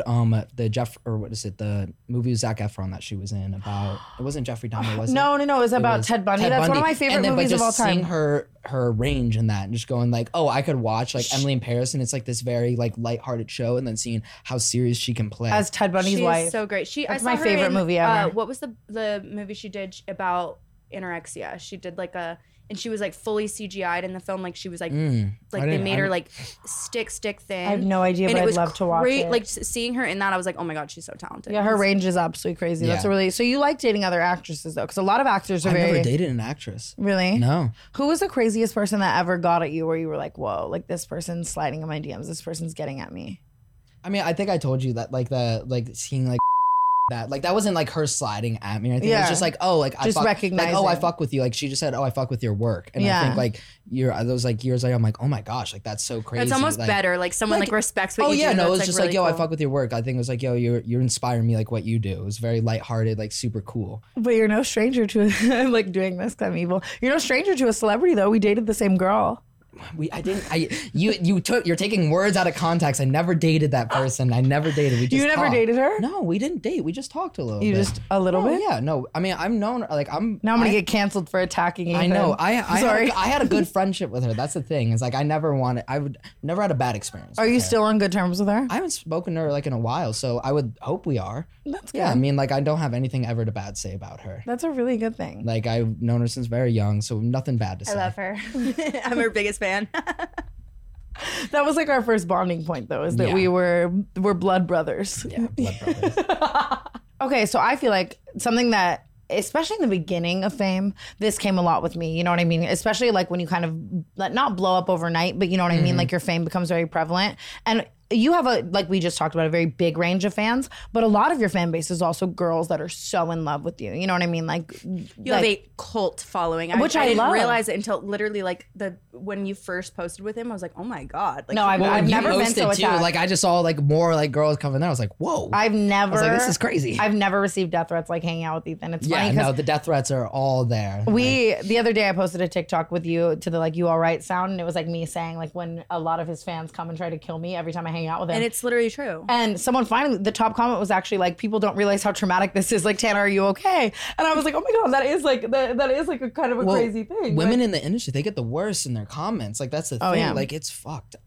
the movie with Zac Efron that she was in about it wasn't Jeffrey Dahmer, was it? No, it was about Ted Bundy. That's one of my favorite movies of all time. Seeing her range in that and just going like, oh, I could watch like Emily in Paris and it's like this very like lighthearted show, and then seeing how serious she can play as Ted Bundy's wife. She's so great. That's my favorite movie ever. What was the movie she did about anorexia? She did like and she was like fully CGI'd in the film. Like she was like they made her like stick thin. I have no idea, but I'd love to watch it. Like seeing her in that, I was like, oh my God, she's so talented. Yeah, her range is absolutely crazy. Yeah. That's so you like dating other actresses though? Because a lot of actors are I've very. never dated an actress. Really? No. Who was the craziest person that ever got at you where you were like, whoa, like this person's sliding in my DMs. This person's getting at me. I mean, I think I told you that seeing like that like that wasn't like her sliding at me or anything. It was just like, oh, like just recognizing. like, oh, I fuck with you. Like she just said, oh, I fuck with your work. And I think like those like years later, I'm like, oh my gosh, like that's so crazy. It's almost better. Like someone like respects what you do. Oh yeah, no, it was like, just really like, yo, cool. I fuck with your work. I think it was like, yo, you're inspiring me like what you do. It was very lighthearted, like super cool. But you're no stranger to I'm like doing this because I'm evil. You're no stranger to a celebrity though. We dated the same girl. You're taking words out of context. I never dated that person. I never dated. We just You never talked. dated her? No, we didn't date. We just talked a little bit. You just a little bit? Yeah, no. I mean, I'm known like I'm Now I'm gonna get canceled for attacking Ethan. I know. Sorry. I had a good friendship with her. That's the thing. It's like I never had a bad experience. Are with you her. still on good terms with her? I haven't spoken to her like in a while, so I would hope we are. That's good. Yeah, I mean, like I don't have anything ever to bad say about her. That's a really good thing. Like I've known her since very young, so nothing bad to say. I love her. I'm her biggest fan. That was like our first bonding point though, is that we're blood brothers. Yeah, blood brothers. Okay, so I feel like something that, especially in the beginning of fame, this came a lot with me. You know what I mean? Especially like when you kind of not blow up overnight, but you know what I mean? Like your fame becomes very prevalent. And you have like we just talked about, a very big range of fans, but a lot of your fan base is also girls that are so in love with you. You know what I mean? Like you have a cult following, which I didn't love. realize it until literally like when you first posted with him. I was like, oh my God. Like, no, I've never been so attacked. Like I just saw like more like girls coming there. I was like, whoa. I was like, this is crazy. I've never received death threats like hanging out with Ethan. It's funny because the death threats are all there. The other day I posted a TikTok with you to the like you all right sound, and it was like me saying like when a lot of his fans come and try to kill me every time I hang out with him. And it's literally true. And someone finally, the top comment was actually like, people don't realize how traumatic this is. Like, Tana, are you okay? And I was like, oh my God, that is like a kind of a crazy thing. Women in the industry, they get the worst in their comments. Like that's the thing. Yeah. Like it's fucked.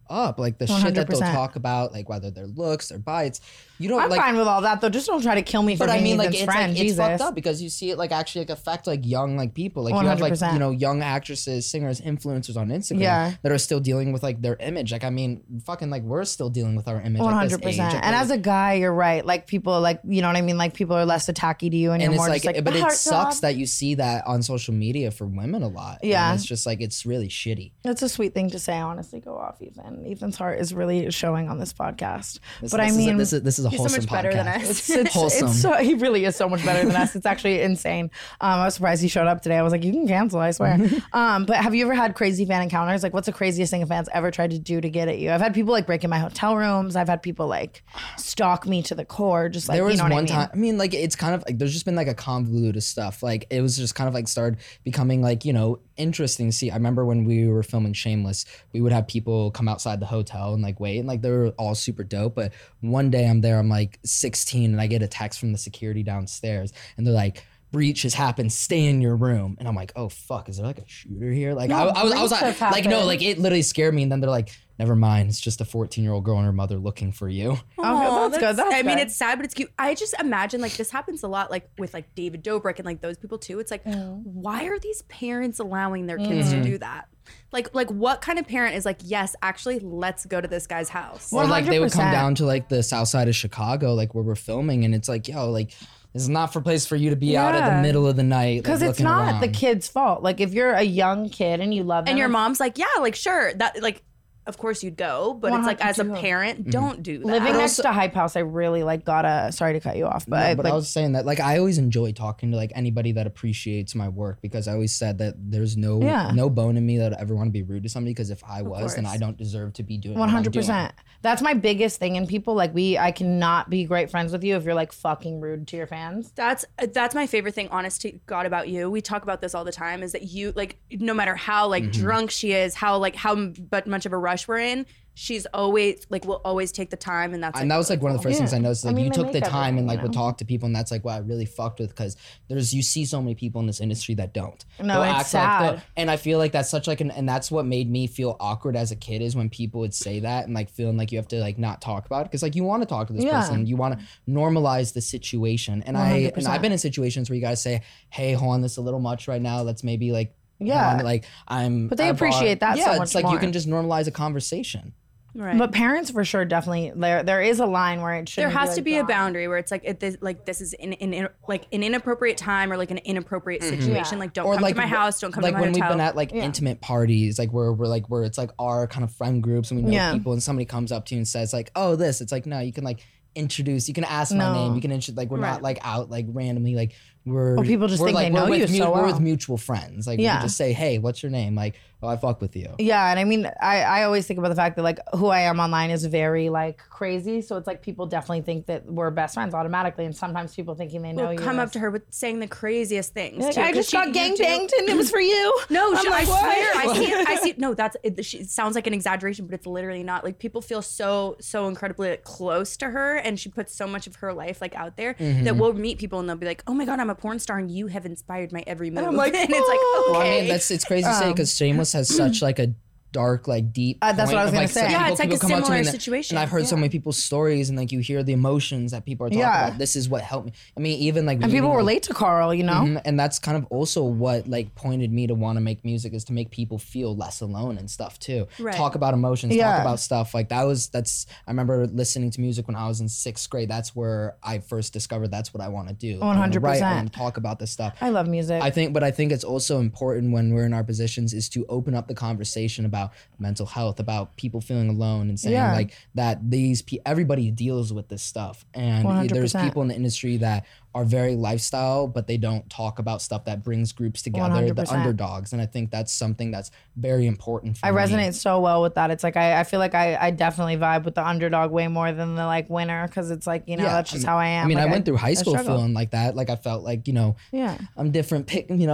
up, like the shit that they'll 100%. talk about, like whether their looks, their bites. You don't I'm like. fine with all that though. Just don't try to kill me for But I being mean, like Ethan's it's friend. like, Jesus. it's fucked up because you see it like actually like affect like young like people. Like you have like 100%. you know young actresses, singers, influencers on Instagram Yeah. that are still dealing with like their image. Like I mean, fucking like we're still dealing with our image. At this 100%. age. And as a guy, you're right. Like people, like you know what I mean. Like people are less attacky to you, and you're and it's more like, just like. but the it heartthrob. sucks that you see that on social media for women a lot. Yeah. And it's just like it's really shitty. It's a sweet thing to say. Honestly, go off, Ethan. Ethan's heart is really showing on this podcast. This, but this I is mean, this is a He's so wholesome much better than podcast. us. it's wholesome. he really is so much better than us. It's actually insane. I was surprised he showed up today. I was like, you can cancel, I swear. But have you ever had crazy fan encounters? Like, what's the craziest thing a fan's ever tried to do to get at you? I've had people like break in my hotel rooms. I've had people like stalk me to the core. Just like, There was you know what one I mean? time. I mean, like it's kind of like there's just been like a convoluted stuff. Like it was just kind of like started becoming like interesting to see. I remember when we were filming Shameless, we would have people come outside the hotel and like wait, and like they were all super dope. But one day I'm there, I'm like 16, and I get a text from the security downstairs, and they're like, breach has happened, stay in your room. And I'm like, oh fuck, is there like a shooter here? Like I was breach has like no, happened. like it literally scared me. And then they're like, never mind, it's just a 14-year-old girl and her mother looking for you. Okay, Aw, that's good. That's I mean, good. it's sad, but it's cute. I just imagine like this happens a lot, like with like David Dobrik and like those people too. It's like, why are these parents allowing their kids to do that? Like what kind of parent is like, yes, actually, let's go to this guy's house? Or like they would come 100%. down to like the south side of Chicago, like where we're filming, and it's like, yo, like this is not for place for you to be out at Yeah. the middle of the night. Because like, it's looking not the around. kid's fault. Like if you're a young kid and you love them, And your it's- mom's like, yeah, like sure, that like, of course you'd go, but it's like as a 100%. parent, don't do that. living But next also- to Hype House, I really like gotta. Sorry to cut you off, but, No, but like, I was saying that like I always enjoy talking to like anybody that appreciates my work, because I always said that there's no bone in me that I ever want to be rude to somebody, because if I was, then I don't deserve to be doing 100%. That's my biggest thing in people. Like I cannot be great friends with you if you're like fucking rude to your fans. That's my favorite thing, honest to God, about you. We talk about this all the time, is that you like, no matter how like drunk she is, how much of a rush we're in, she's always like, will always take the time, and that's And that was like one of the first things I noticed. Like I mean, you they took the make time and everything, like would talk to people, and that's like what I really fucked with, because you see so many people in this industry that don't. No, They'll it's act like sad. and I feel like that's such like and that's what made me feel awkward as a kid, is when people would say that and like feeling like you have to like not talk about it, because like you want to talk to this Yeah. person, you want to normalize the situation. And 100%. I've been in situations where you guys say, hey, hold on, this is a little much right now. Let's maybe like Yeah. hold on, like I'm. But they at a bar. appreciate that so Yeah, much it's like more. you can just normalize a conversation. right. But parents for sure, definitely. There is a line where it should. There has to be a boundary where it's like this is in like an inappropriate time or like an inappropriate situation. Like don't Or come like to my house, don't come to my when hotel. we've been at like intimate parties, like where it's like our kind of friend groups and we know Yeah. people, and somebody comes up to you and says like, oh, this, it's like, no, you can like introduce, you can ask my No. name, you can like we're not like out like randomly, like we're people just we're, think like, they know we're with you so we're well. with mutual friends, like we Yeah. can just say, hey, what's your name, like, oh, I fuck with you. Yeah, and I mean, I always think about the fact that like who I am online is very like crazy. So it's like people definitely think that we're best friends automatically, and sometimes people thinking they know Will you. come up is- to her with saying the craziest things. Like, too, I 'cause just got you gang do- banged and it was for you. No, I'm I like, what? swear, I see. No, that's it. It sounds like an exaggeration, but it's literally not. Like people feel so incredibly like, close to her, and she puts so much of her life like out there that we'll meet people and they'll be like, "Oh my god, I'm a porn star, and you have inspired my every move." I'm like, and it's like, "Oh." Well, I okay. mean, it's crazy to say, because Shameless has such like a dark, like deep. That's what point I was of, gonna like, say. some Yeah, people- it's like people a come up to me similar and- situation. And I've heard so Yeah. many people's stories, and like you hear the emotions that people are talking Yeah. about. This is what helped me. I mean, even like And people reading, relate to Carl, you know. Mhm, and that's kind of also what like pointed me to want to make music, is to make people feel less alone and stuff too. Right. Talk about emotions, Yeah. talk about stuff like that's I remember listening to music when I was in 6th grade. That's where I first discovered that's what I want to do. I wanna write, I wanna talk about this stuff. I love music. I think it's also important when we're in our positions is to open up the conversation about mental health, about people feeling alone, and saying Yeah. like that everybody deals with this stuff, and 100%. there's people in the industry that are very lifestyle, but they don't talk about stuff that brings groups together, 100%. the underdogs, and I think that's something that's very important for I me. resonate so well with that. It's like I feel like I definitely vibe with the underdog way more than the like winner, because it's like, you know, that's just how I am. I mean, Like, I went through high school struggle. feeling like that. Like I felt like, Yeah. I'm different. We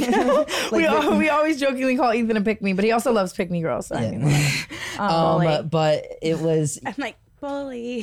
we always jokingly call Ethan a pick me, but he also loves pick me girls. So I mean, whatever. but it was I'm like, bully.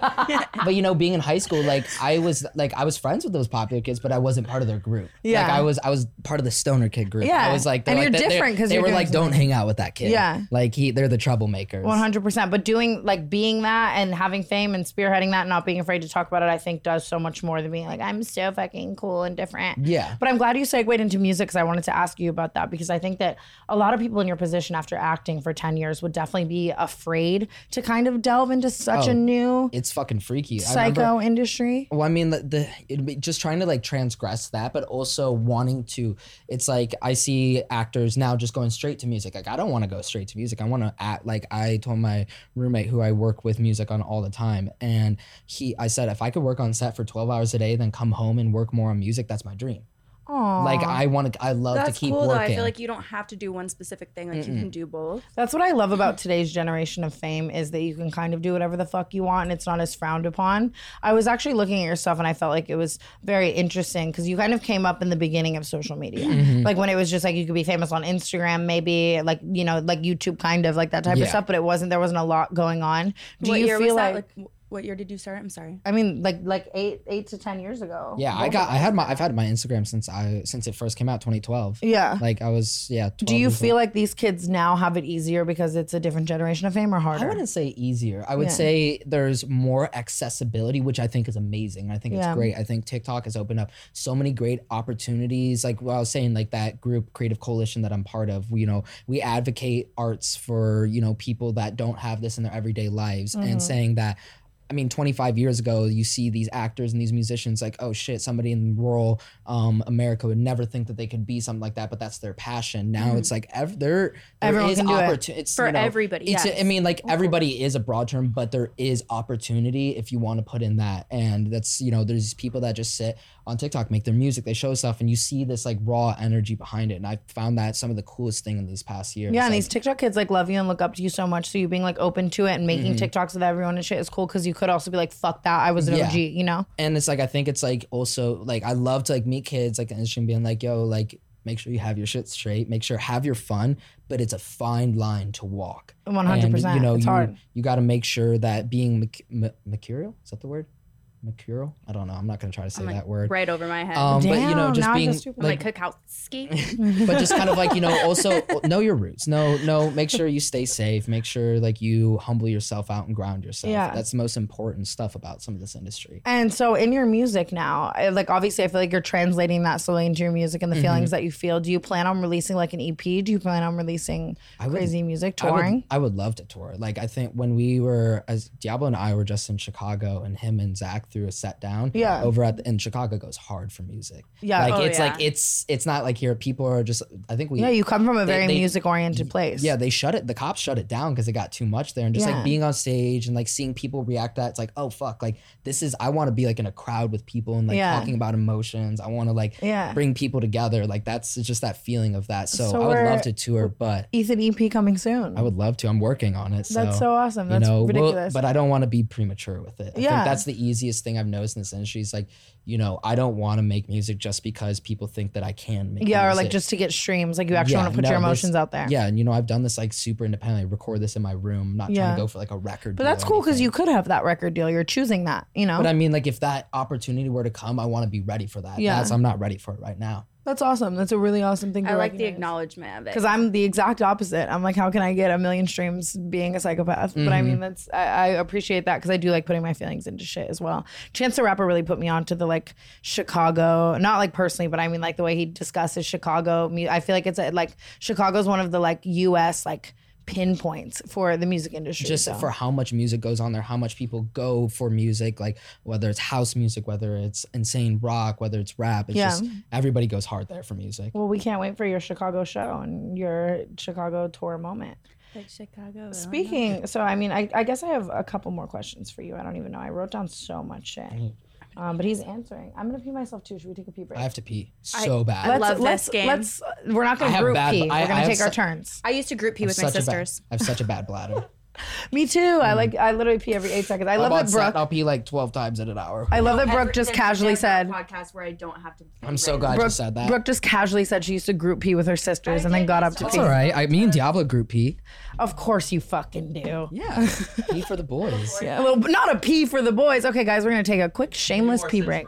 But you know, being in high school, like I was friends with those popular kids, but I wasn't part of their group. Yeah. Like I was part of the stoner kid group. Yeah. I was like, And they're you're like, different 'cause they you're were doing like, don't something. hang out with that kid. Yeah. Like they're the troublemakers. 100%. But being that and having fame and spearheading that, and not being afraid to talk about it, I think does so much more than being like, I'm so fucking cool and different. Yeah. But I'm glad you segued into music, because I wanted to ask you about that, because I think that a lot of people in your position after acting for 10 years would definitely be afraid to kind of delve into such a new It's fucking freaky. psycho industry. Well, I mean, it'd be just trying to like transgress that, but also wanting to. It's like I see actors now just going straight to music. Like I don't want to go straight to music. I want to act. Like I told my roommate, who I work with music on all the time, and I said if I could work on set for 12 hours a day, then come home and work more on music, that's my dream. Aww. Like I love That's to keep cool, working. though. I feel like you don't have to do one specific thing. Like you can do both. That's what I love about today's generation of fame, is that you can kind of do whatever the fuck you want and it's not as frowned upon. I was actually looking at your stuff and I felt like it was very interesting, because you kind of came up in the beginning of social media. Like when it was just like you could be famous on Instagram, maybe like, you know, like YouTube, kind of like that type of Yeah. stuff, but there wasn't a lot going on. Do What you year feel was that? like What year did you start? I'm sorry. I mean, like 8 to 10 years ago. Yeah, I've had my Instagram since it first came out, 2012. Yeah. Like I was 12 Do you years feel old. like these kids now have it easier because it's a different generation of fame, or harder? I wouldn't say easier. I would say there's more accessibility, which I think is amazing. I think it's Yeah. great. I think TikTok has opened up so many great opportunities. Like what I was saying, like that group Creative Coalition that I'm part of, we advocate arts for, people that don't have this in their everyday lives, and saying that, I mean, 25 years ago, you see these actors and these musicians like, oh shit, somebody in rural America would never think that they could be something like that, but that's their passion. Now it's like there Everyone is can do it. opportunity. It's, For everybody, It's, yes. I mean, like everybody is a broad term, but there is opportunity if you want to put in that. And that's, there's people that just sit on TikTok, make their music, they show stuff, and you see this like raw energy behind it. And I found that some of the coolest thing in these past years. Yeah, and Like, these TikTok kids like love you and look up to you so much. So you being like open to it and making TikToks with everyone and shit is cool, because you could also be like, fuck that, I was an Yeah. OG, you know? And it's like, I think it's like also like, I love to like meet kids like and being like, yo, like make sure you have your shit straight, have your fun, but it's a fine line to walk. 100%. And, It's hard. You got to make sure that being mercurial, is that the word? Mercurial? I don't know. I'm not going to try to say that word. Right over my head. But Damn, just now I being feel stupid. like Kukowski. but just kind of like, also know your roots. No, make sure you stay safe. Make sure like you humble yourself out and ground yourself. Yeah. That's the most important stuff about some of this industry. And so in your music now, like obviously I feel like you're translating that slowly into your music and the feelings that you feel. Do you plan on releasing like an EP? Do you plan on releasing crazy music, touring? I would love to tour. Like I think when we were, as Diablo and I were just in Chicago, and him and Zach threw a set down. Yeah. Over and Chicago goes hard for music. Yeah. Like Oh, it's yeah. like it's not like here people are just. I think we. Yeah, you come from a very they- music oriented place. Yeah, the cops shut it down because it got too much there. And just Yeah. like being on stage and like seeing people react to that, it's like, oh fuck, like I want to be like in a crowd with people and like Yeah. talking about emotions. I want to like Yeah. bring people together. Like that's just that feeling of that. So, So I would we're- love to tour, but Ethan EP coming soon. I would love to. I'm working on it. So, That's so awesome. That's we'll- ridiculous. but I don't want to be premature with it. I Yeah. think that's the easiest thing I've noticed in this industry is like, I don't want to make music just because people think that I can make Yeah, or music. like just to get streams. Like you actually want to put no, your this- emotions out there. Yeah, and I've done this like super independently. Record this in my room, not Yeah. trying to go for like a record. But deal that's or cool because anything. you could have that record deal. You're choosing that, you know? But I mean, like if that opportunity were to come, I want to be ready for that. Yeah. I'm not ready for it right now. That's awesome. That's a really awesome thing to I like the recognize. acknowledgement of it. Because I'm the exact opposite. I'm like, how can I get 1 million streams being a psychopath? But I mean, I appreciate that because I do like putting my feelings into shit as well. Chance the Rapper really put me on to the like Chicago, not like personally, but I mean like the way he discusses Chicago. I feel like it's like Chicago's one of the like US like pinpoints for the music industry. Just so. for how much music goes on there, how much people go for music, like whether it's house music, whether it's insane rock, whether it's rap, it's Yeah. just everybody goes hard there for music. Well, we can't wait for your Chicago show and your Chicago tour moment. like Chicago. Speaking, so I mean, I guess I have a couple more questions for you. I don't even know. I wrote down so much shit. But he's answering. I'm gonna pee myself too. Should we take a pee break? I have to pee so bad. I love this game. We're not I gonna have group bad- pee. I We're gonna have take our su- turns. I used to group pee with my sisters. I have such a bad bladder. Me too. I literally pee every 8 seconds. I love that Brooke. I'll pee like 12 times in an hour. I love that Brooke just casually said. Podcast where I don't have to. I'm so glad you said that. Brooke just casually said she used to group pee with her sisters and then got up to That's pee. all right. Me and Diablo group pee. Of course you fucking do. Yeah. Pee for the boys. Yeah, well, not a pee for the boys. Okay, guys, we're gonna take a quick shameless pee break.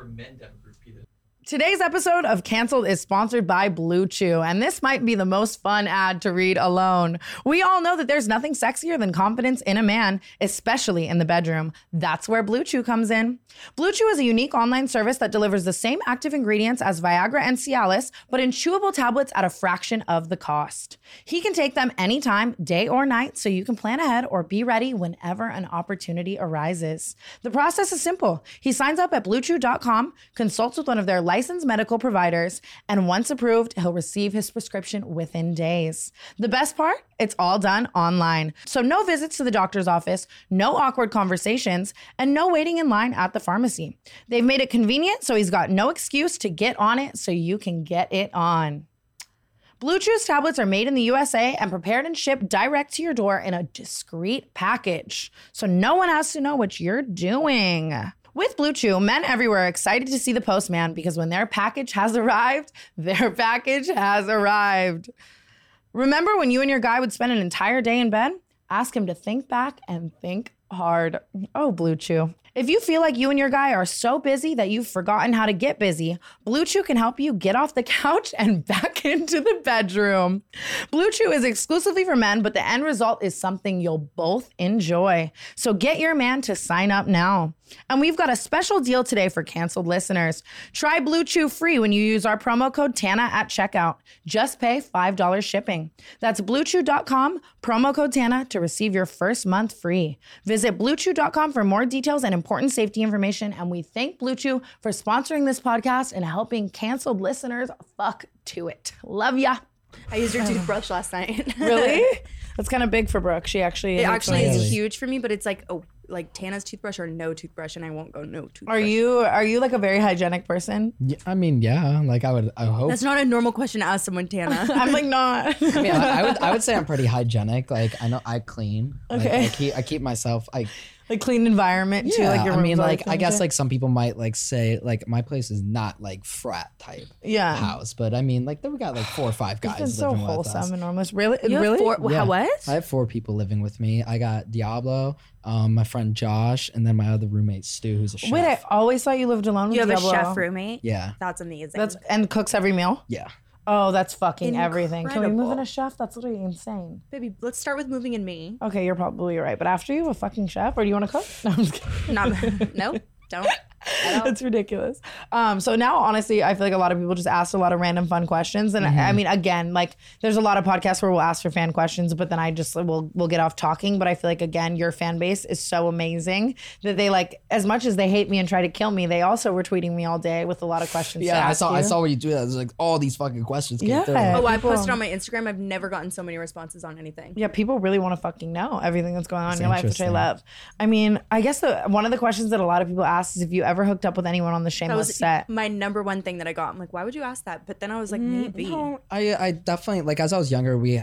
Today's episode of Canceled is sponsored by Blue Chew, and this might be the most fun ad to read alone. We all know that there's nothing sexier than confidence in a man, especially in the bedroom. That's where Blue Chew comes in. Blue Chew is a unique online service that delivers the same active ingredients as Viagra and Cialis, but in chewable tablets at a fraction of the cost. He can take them anytime, day or night, so you can plan ahead or be ready whenever an opportunity arises. The process is simple. He signs up at BlueChew.com, consults with one of their licensed medical providers, and once approved, he'll receive his prescription within days. The best part? It's all done online. So no visits to the doctor's office, no awkward conversations, and no waiting in line at the pharmacy. They've made it convenient, so he's got no excuse to get on it so you can get it on. Blue Chew's tablets are made in the USA and prepared and shipped direct to your door in a discreet package, so no one has to know what you're doing. With Blue Chew, men everywhere are excited to see the postman because when their package has arrived, their package has arrived. Remember when you and your guy would spend an entire day in bed? Ask him to think back and think hard. Oh, Blue Chew. If you feel like you and your guy are so busy that you've forgotten how to get busy, Blue Chew can help you get off the couch and back into the bedroom. Blue Chew is exclusively for men, but the end result is something you'll both enjoy. So get your man to sign up now. And we've got a special deal today for Canceled listeners. Try Blue Chew free when you use our promo code TANA at checkout. Just pay $5 shipping. That's BlueChew.com, promo code TANA to receive your first month free. Visit BlueChew.com for more details and important safety information. And we thank Blue Chew for sponsoring this podcast and helping Canceled listeners fuck to it. Love ya. I used your toothbrush last night. Really? That's kind of big for Brooke. She actually It actually is huge for me, but it's like Tana's toothbrush or no toothbrush, and I won't go no toothbrush. Are you like a very hygienic person? Yeah, I mean, yeah. Like I hope. That's not a normal question to ask someone, Tana. I'm like not. I mean, I would say I'm pretty hygienic. Like I know I clean. Okay. Like, I keep myself. Like clean environment too. Yeah, Like your I mean, room's like always I guess clean? like some people might like say like my place is not like frat type house, but I mean like we got like 4 or 5 guys It's been living so with us. wholesome and normal. Really? You have Really? 4 Yeah. What? I have 4 people living with me. I got Diablo, my friend Josh, and then my other roommate Stu, who's a chef. Wait, I always thought you lived alone with You have Diablo. a chef roommate? Yeah. That's amazing. That's and cooks every meal. Yeah. Oh, that's fucking everything. Can we move Incredible. in a chef? That's literally insane. Baby, let's start with moving in me. Okay, you're probably right. But after you, a fucking chef, or do you want to cook? No, I'm just kidding. No, don't. It's ridiculous. So now, honestly, I feel like a lot of people just ask a lot of random fun questions, and I mean, again, like there's a lot of podcasts where we'll ask for fan questions, but then I just we'll get off talking. But I feel like again, your fan base is so amazing that they like as much as they hate me and try to kill me, they also were tweeting me all day with a lot of questions. to Yeah, I ask saw you. what you do. There's like all these fucking questions came Yeah. through. Oh, I People- posted on my Instagram. I've never gotten so many responses on anything. Yeah, people really want to fucking know everything that's going on in your life, which I interesting. love. I mean, I guess one of the questions that a lot of people ask is if you ever hooked up with anyone on the That Shameless was set. my number one thing that I got. I'm like, why would you ask that? But then I was like, maybe. No, I definitely like as I was younger, He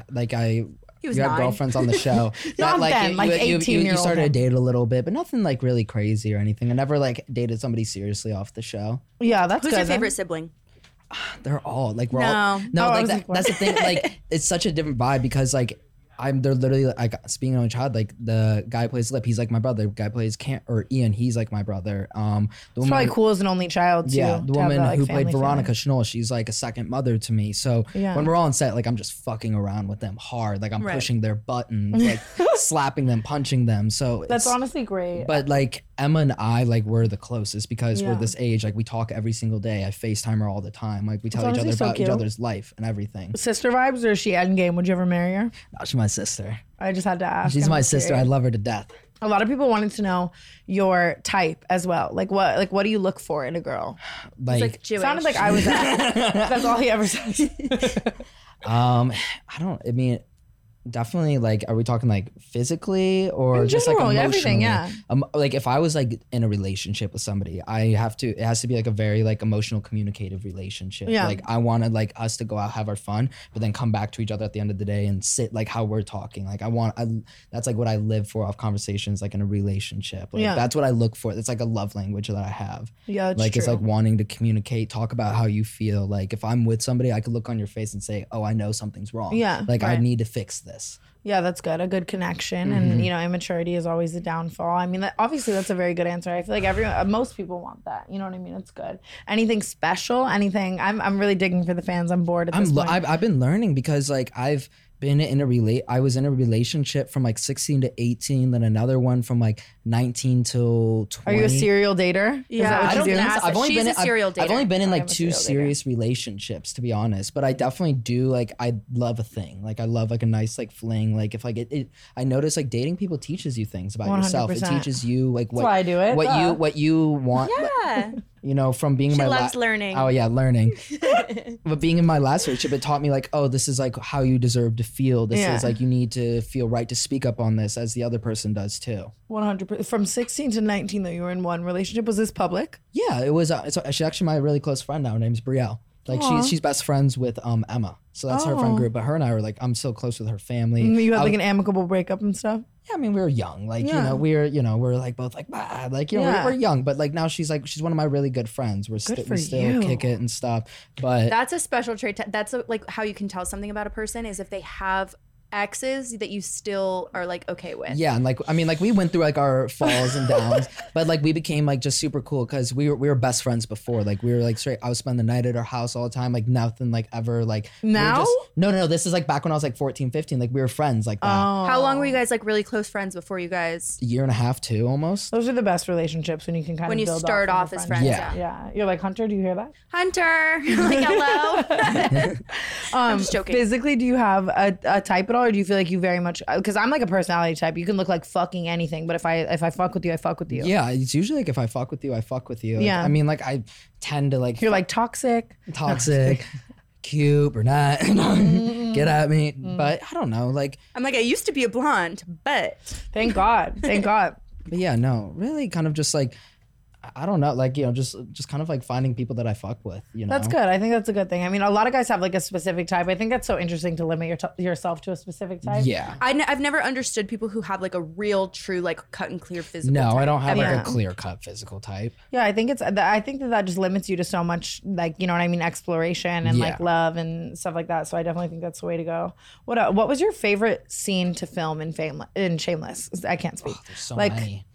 was you had 9. girlfriends on the show. Not then, like you 18-year-old started to him. date a little bit, but nothing like really crazy or anything. I never like dated somebody seriously off the show. Yeah, that's Who's good. your then. favorite sibling? They're all like we're No. all Oh, I like was that, like, that's the thing. Like it's such a different vibe because like they're literally like speaking on a child. Like the guy who plays Lip, he's like my brother. The guy who plays Ian, he's like my brother. The It's woman, probably cool as an only child too. yeah, the to have woman that, like, who family played Veronica feeling. Schnall, she's like a second mother to me. So Yeah. when we're all on set, like I'm just fucking around with them hard. Like I'm Right. pushing their buttons, like slapping them, punching them. So That's it's, honestly great. But like Emma and I, like we're the closest because Yeah. we're this age. Like we talk every single day. I FaceTime her all the time. Like we tell each honestly other so about cute. each other's life and everything. Sister vibes, or is she endgame? Would you ever marry her? No, she's my sister. I just had to ask. She's I'm my just sister. I curious. love her to death. A lot of people wanted to know your type as well. Like what do you look for in a girl? Like, Jewish. Sounded like I was. That's all he ever says. I don't. I mean, definitely like, are we talking like physically or In just like general, emotionally? everything, yeah. Like if I was like in a relationship with somebody, it has to be like a very like emotional communicative relationship. Yeah. Like I wanted like us to go out, have our fun, but then come back to each other at the end of the day and sit like how we're talking. Like that's like what I live for off conversations, like in a relationship. Like that's what I look for. It's like a love language that I have. Yeah, that's like true. It's like wanting to communicate, talk about how you feel. Like if I'm with somebody, I could look on your face and say, oh, I know something's wrong. Yeah, Like I right. need to fix this. Yeah, that's good. A good connection, and you know, immaturity is always the downfall. I mean, obviously, that's a very good answer. I feel like most people want that. You know what I mean? It's good. Anything special? Anything? I'm really digging for the fans. I'm bored at this point. I've been learning because like I've been in I was in a relationship from like 16 to 18, then another one from like 19 till 20. Are you a serial dater? Is Yeah, that what I you don't do? think so. I've only She's been a serial I've only dater. been in like I'm a 2 serial dater. serious relationships, to be honest. But I definitely do like, I love a thing. Like I love like a nice like fling. Like if like I notice like dating people teaches you things about yourself. It 100%. teaches you like That's why I do it. what you want. Yeah. You know, from being in She my loves learning. Oh yeah, learning. But being in my last relationship, it taught me like, oh, this is like how you deserve to feel. This Yeah. is like you need to feel right to speak up on this as the other person does too. 100%. From 16 to 19, though, you were in one relationship. Was this public? Yeah, it was. She's actually my really close friend now. Her name's Brielle. Like she's best friends with Emma, so that's her friend group. But her and I were like, I'm so close with her family. You had like an amicable breakup and stuff. Yeah, I mean, we were young. Like, Yeah. we're like both like, like, Yeah. we're young. But like now she's one of my really good friends. We for still you. kick it and stuff. But That's a special trait. That's like how you can tell something about a person is if they have exes that you still are like okay with. yeah, and like I mean, like we went through like our falls and downs, but like we became like just super cool because we were best friends before. Like we were like straight. I would spend the night at our house all the time. Like nothing like ever like we were Now? No. This is like back when I was like 14, 15. Like we were friends like that. How long were you guys like really close friends before you guys? A year and a half, 2 almost. Those are the best relationships when you can kind When of you build start from off your as friends, Yeah. Yeah. You're like, Hunter, do you hear that? Hunter, like hello. I'm just joking. Physically, do you have a type at all, or do you feel like you very much? Because I'm like a personality type. You can look like fucking anything, but if I fuck with you, I fuck with you. Yeah, it's usually like if I fuck with you, I fuck with you. Like, Yeah. I mean, like I tend to like You're like toxic. toxic, cute or not. Get at me. But I don't know. Like, I'm like I used to be a blonde, but Thank God. Thank God. but yeah, no, really kind of just like, I don't know, like, just kind of like finding people that I fuck with, you know? That's good. I think that's a good thing. I mean, a lot of guys have like a specific type. I think that's so interesting to limit yourself to a specific type. Yeah. I've never understood people who have like a real, true, like cut and clear physical. No, type. I don't have Yeah. like a clear cut physical type. Yeah, I think that just limits you to so much, like, you know what I mean, exploration and like Yeah. love and stuff like that. So I definitely think that's the way to go. What was your favorite scene to film in Shameless? I can't speak. There's so Like- many.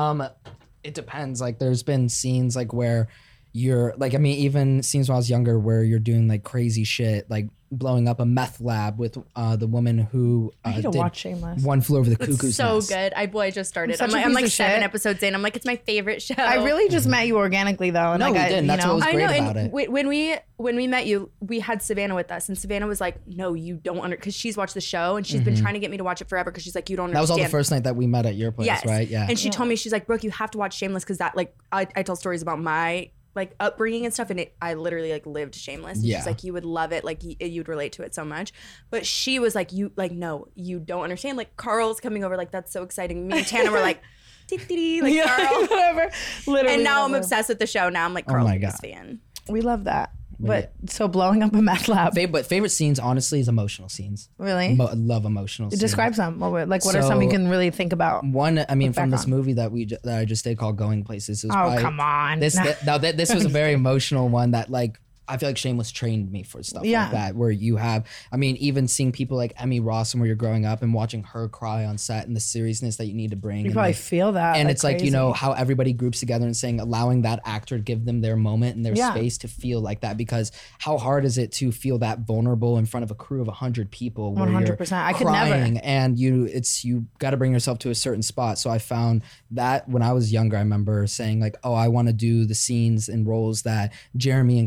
It depends. Like there's been scenes like where you're like, I mean, even scenes when I was younger where you're doing like crazy shit, like blowing up a meth lab with the woman who I need to did watch Shameless. One Flew Over the Cuckoo's So Nest. good. I just started. such I'm a like piece of 7 shit. episodes in. I'm like, it's my favorite show. I really just met you organically though, and No, like we I, didn't. you That's know, what was I great know. about And it. when we met you, we had Savannah with us, and Savannah was like, "No, you don't because she's watched the show and she's been trying to get me to watch it forever because she's like, you don't That was understand. all the first night that we met at your place, Yes. right? Yeah. And she told me, she's like, Brooke, you have to watch Shameless because that like I tell stories about my like upbringing and stuff, and I literally like lived Shameless. And Yeah. she's like, you would love it, like you'd relate to it so much. But she was like, no, you don't understand. Like Carl's coming over, like that's so exciting. Me and Tana were like, "Dee-dee-dee," like Yeah, Carl. whatever. Literally, And now I'm whatever. obsessed with the show. Now I'm like Carl's my biggest God. fan. We love that. But so blowing up a meth lab, But favorite scenes, honestly, is emotional scenes. really? I love emotional scenes. Describe some. What are So- some you can really think about? One, I mean, from back this on. movie that I just did called Going Places. It was Oh, probably- come on. This was a very emotional one that like I feel like Shameless trained me for stuff Yeah. like that, where you have, I mean, even seeing people like Emmy Rossum where you're growing up and watching her cry on set and the seriousness that you need to bring. You and, probably like, feel that. and it's like, you crazy. know, how everybody groups together and saying, allowing that actor to give them their moment and their Yeah. space to feel like that, because how hard is it to feel that vulnerable in front of a crew of 100 people where 100%. you're I could never. crying and you got to bring yourself to a certain spot. So I found that when I was younger, I remember saying like, oh, I want to do the scenes and roles that Jeremy and Cameron are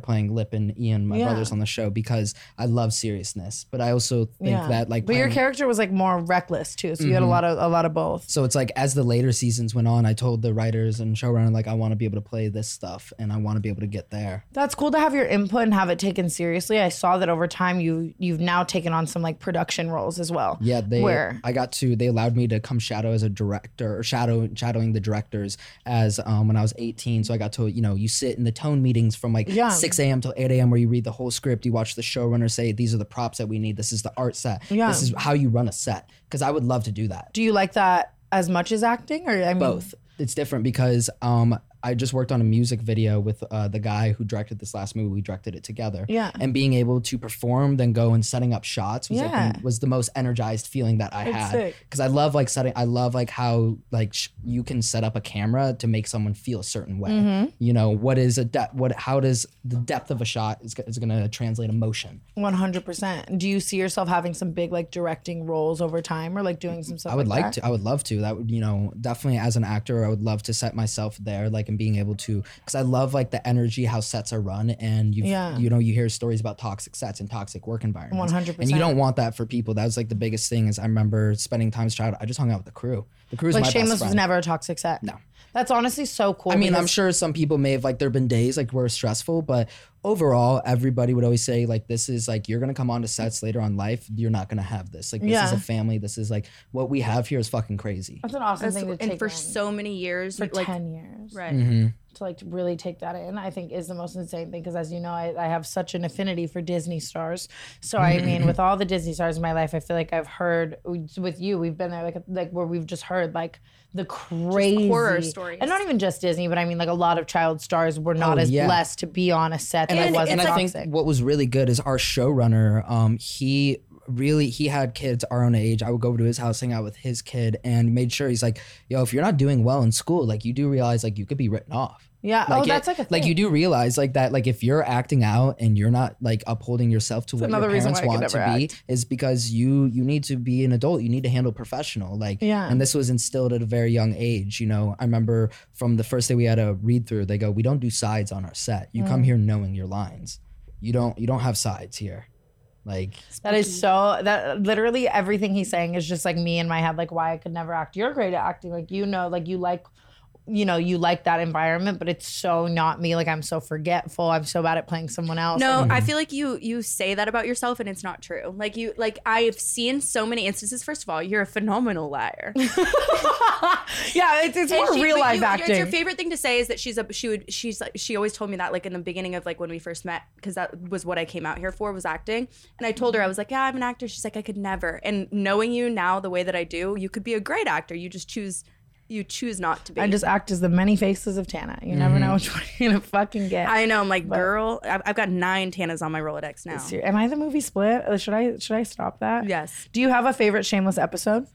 playing Lip and Ian, my Yeah. brothers on the show, because I love seriousness. But I also think that like, but your playing- character was like more reckless too, so you had a lot of both. so it's like as the later seasons went on, I told the writers and showrunner like I want to be able to play this stuff and I want to be able to get there. That's cool to have your input and have it taken seriously. I saw that over time you've now taken on some like production roles as well. Yeah, they Where? allowed me to come shadow as a director or shadowing the directors as when I was 18. So I got to, you sit in the tone meetings from like 6 a.m. till 8 a.m. where you read the whole script, you watch the showrunner say these are the props that we need, this is the art set, this is how you run a set. Because I would love to do that. Do you like that as much as acting, or I mean Both. It's different because I just worked on a music video with the guy who directed this last movie. We directed it together. Yeah. And being able to perform, then go and setting up shots was the most energized feeling that I had. sick. Because I love like how like you can set up a camera to make someone feel a certain way. How does the depth of a shot is going to translate emotion? 100%. Do you see yourself having some big like directing roles over time, or like doing some stuff? I would like that? to. I would love to. That would, definitely as an actor, I would love to set myself there, like, and being able to, because I love like the energy, how sets are run, and you hear stories about toxic sets and toxic work environments. 100%. And you don't want that for people. That was like the biggest thing. Is I remember spending time as a child. I just hung out with the crew. The crew is Like my Shameless best friend. was never a toxic set. No. That's honestly so cool. I mean, I'm because- sure some people may have like there have been days like were stressful, but overall, everybody would always say like this is like you're gonna come on to sets later on life. You're not gonna have this. Like this is a family. This is like what we have here is fucking crazy. That's an awesome thing to take and for in. so many years, for like 10 years. right. To like really take that in, I think is the most insane thing, because as you know, I have such an affinity for Disney stars. So I mean, with all the Disney stars in my life, I feel like I've heard with you, we've been there like where we've just heard like the crazy horror stories. and not even just Disney, but I mean like a lot of child stars were not as blessed to be on a set that wasn't I toxic. think what was really good is our showrunner. He had kids our own age. I would go over to his house, hang out with his kid, and made sure he's like, yo, if you're not doing well in school, like you do realize like you could be written off. Yeah. Like that's like a thing. like you do realize like that, like if you're acting out and you're not like upholding yourself to what your another reason parents why I could want to never be, act. is because you need to be an adult. You need to handle professional. Like, and this was instilled at a very young age. I remember from the first day we had a read through, they go, we don't do sides on our set. You come here knowing your lines. You don't have sides here. Like that literally everything he's saying is just like me in my head, like why I could never act. You're great at acting, like you like that environment, but it's so not me. Like I'm so forgetful. I'm so bad at playing someone else. No, I feel like you say that about yourself and it's not true. Like I've seen so many instances. First of all, you're a phenomenal liar. Yeah, it's more real life acting. It's your favorite thing to say is that she always told me that like in the beginning of like when we first met, because that was what I came out here for, was acting. And I told her, I was like, yeah, I'm an actor. She's like, I could never. And knowing you now the way that I do, you could be a great actor. You just choose not to be. I just act as the many faces of Tana. You never know which one you're gonna fucking get. I know. I'm like, girl, I've got 9 Tanas on my Rolodex now. Am I the movie Split? Should I stop that? Yes. Do you have a favorite Shameless episode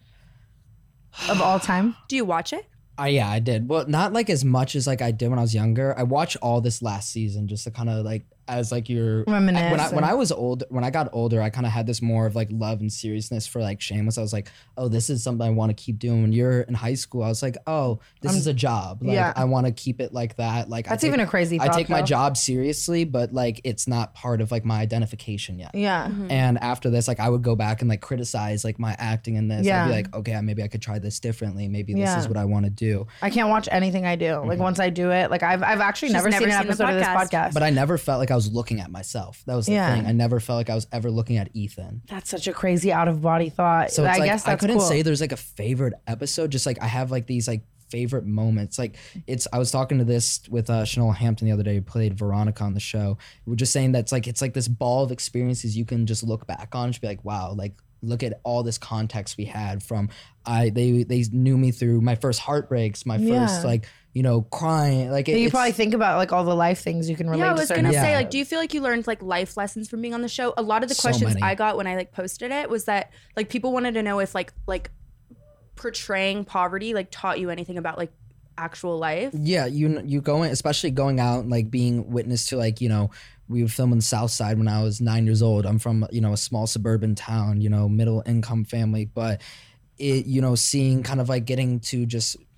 of all time? Do you watch it? Yeah, I did. Well, not like as much as like I did when I was younger. I watched all this last season just to kind of like as like your reminisce. When I got older, I kind of had this more of like love and seriousness for like Shameless. I was like, oh, this is something I want to keep doing. When you're in high school, I was like, oh, this is a job. Like, I want to keep it like that. Like that's even a crazy thought, I take my though. job seriously, but like it's not part of like my identification yet. Yeah. And after this, like I would go back and like criticize like my acting in this. I'd be like, okay, maybe I could try this differently. Maybe this is what I want to do. I can't watch anything I do. Like once I do it, like I've actually never seen an episode of this podcast. But I never felt like I was looking at myself. That was the thing. I never felt like I was ever looking at Ethan. That's such a crazy out of body thought. So it's I guess that's I couldn't cool. say there's like a favorite episode. Just like I have like these like favorite moments. Like I was talking to this with Chanel Hampton the other day, who played Veronica on the show. We were just saying that's like it's like this ball of experiences you can just look back on and just be like, wow, like look at all this context we had from they knew me through my first heartbreaks, my first like, crying. Like you probably think about like all the life things you can relate to. Yeah, I was certain gonna say, episodes. like, do you feel like you learned like life lessons from being on the show? A lot of the So questions many. I got when I like posted it was that like people wanted to know if like portraying poverty like taught you anything about like actual life. Yeah, you go in, especially going out and like being witness to like, we would film on the South Side when I was 9 years old. I'm from, a small suburban town, middle income family, but it, seeing kind of like getting to just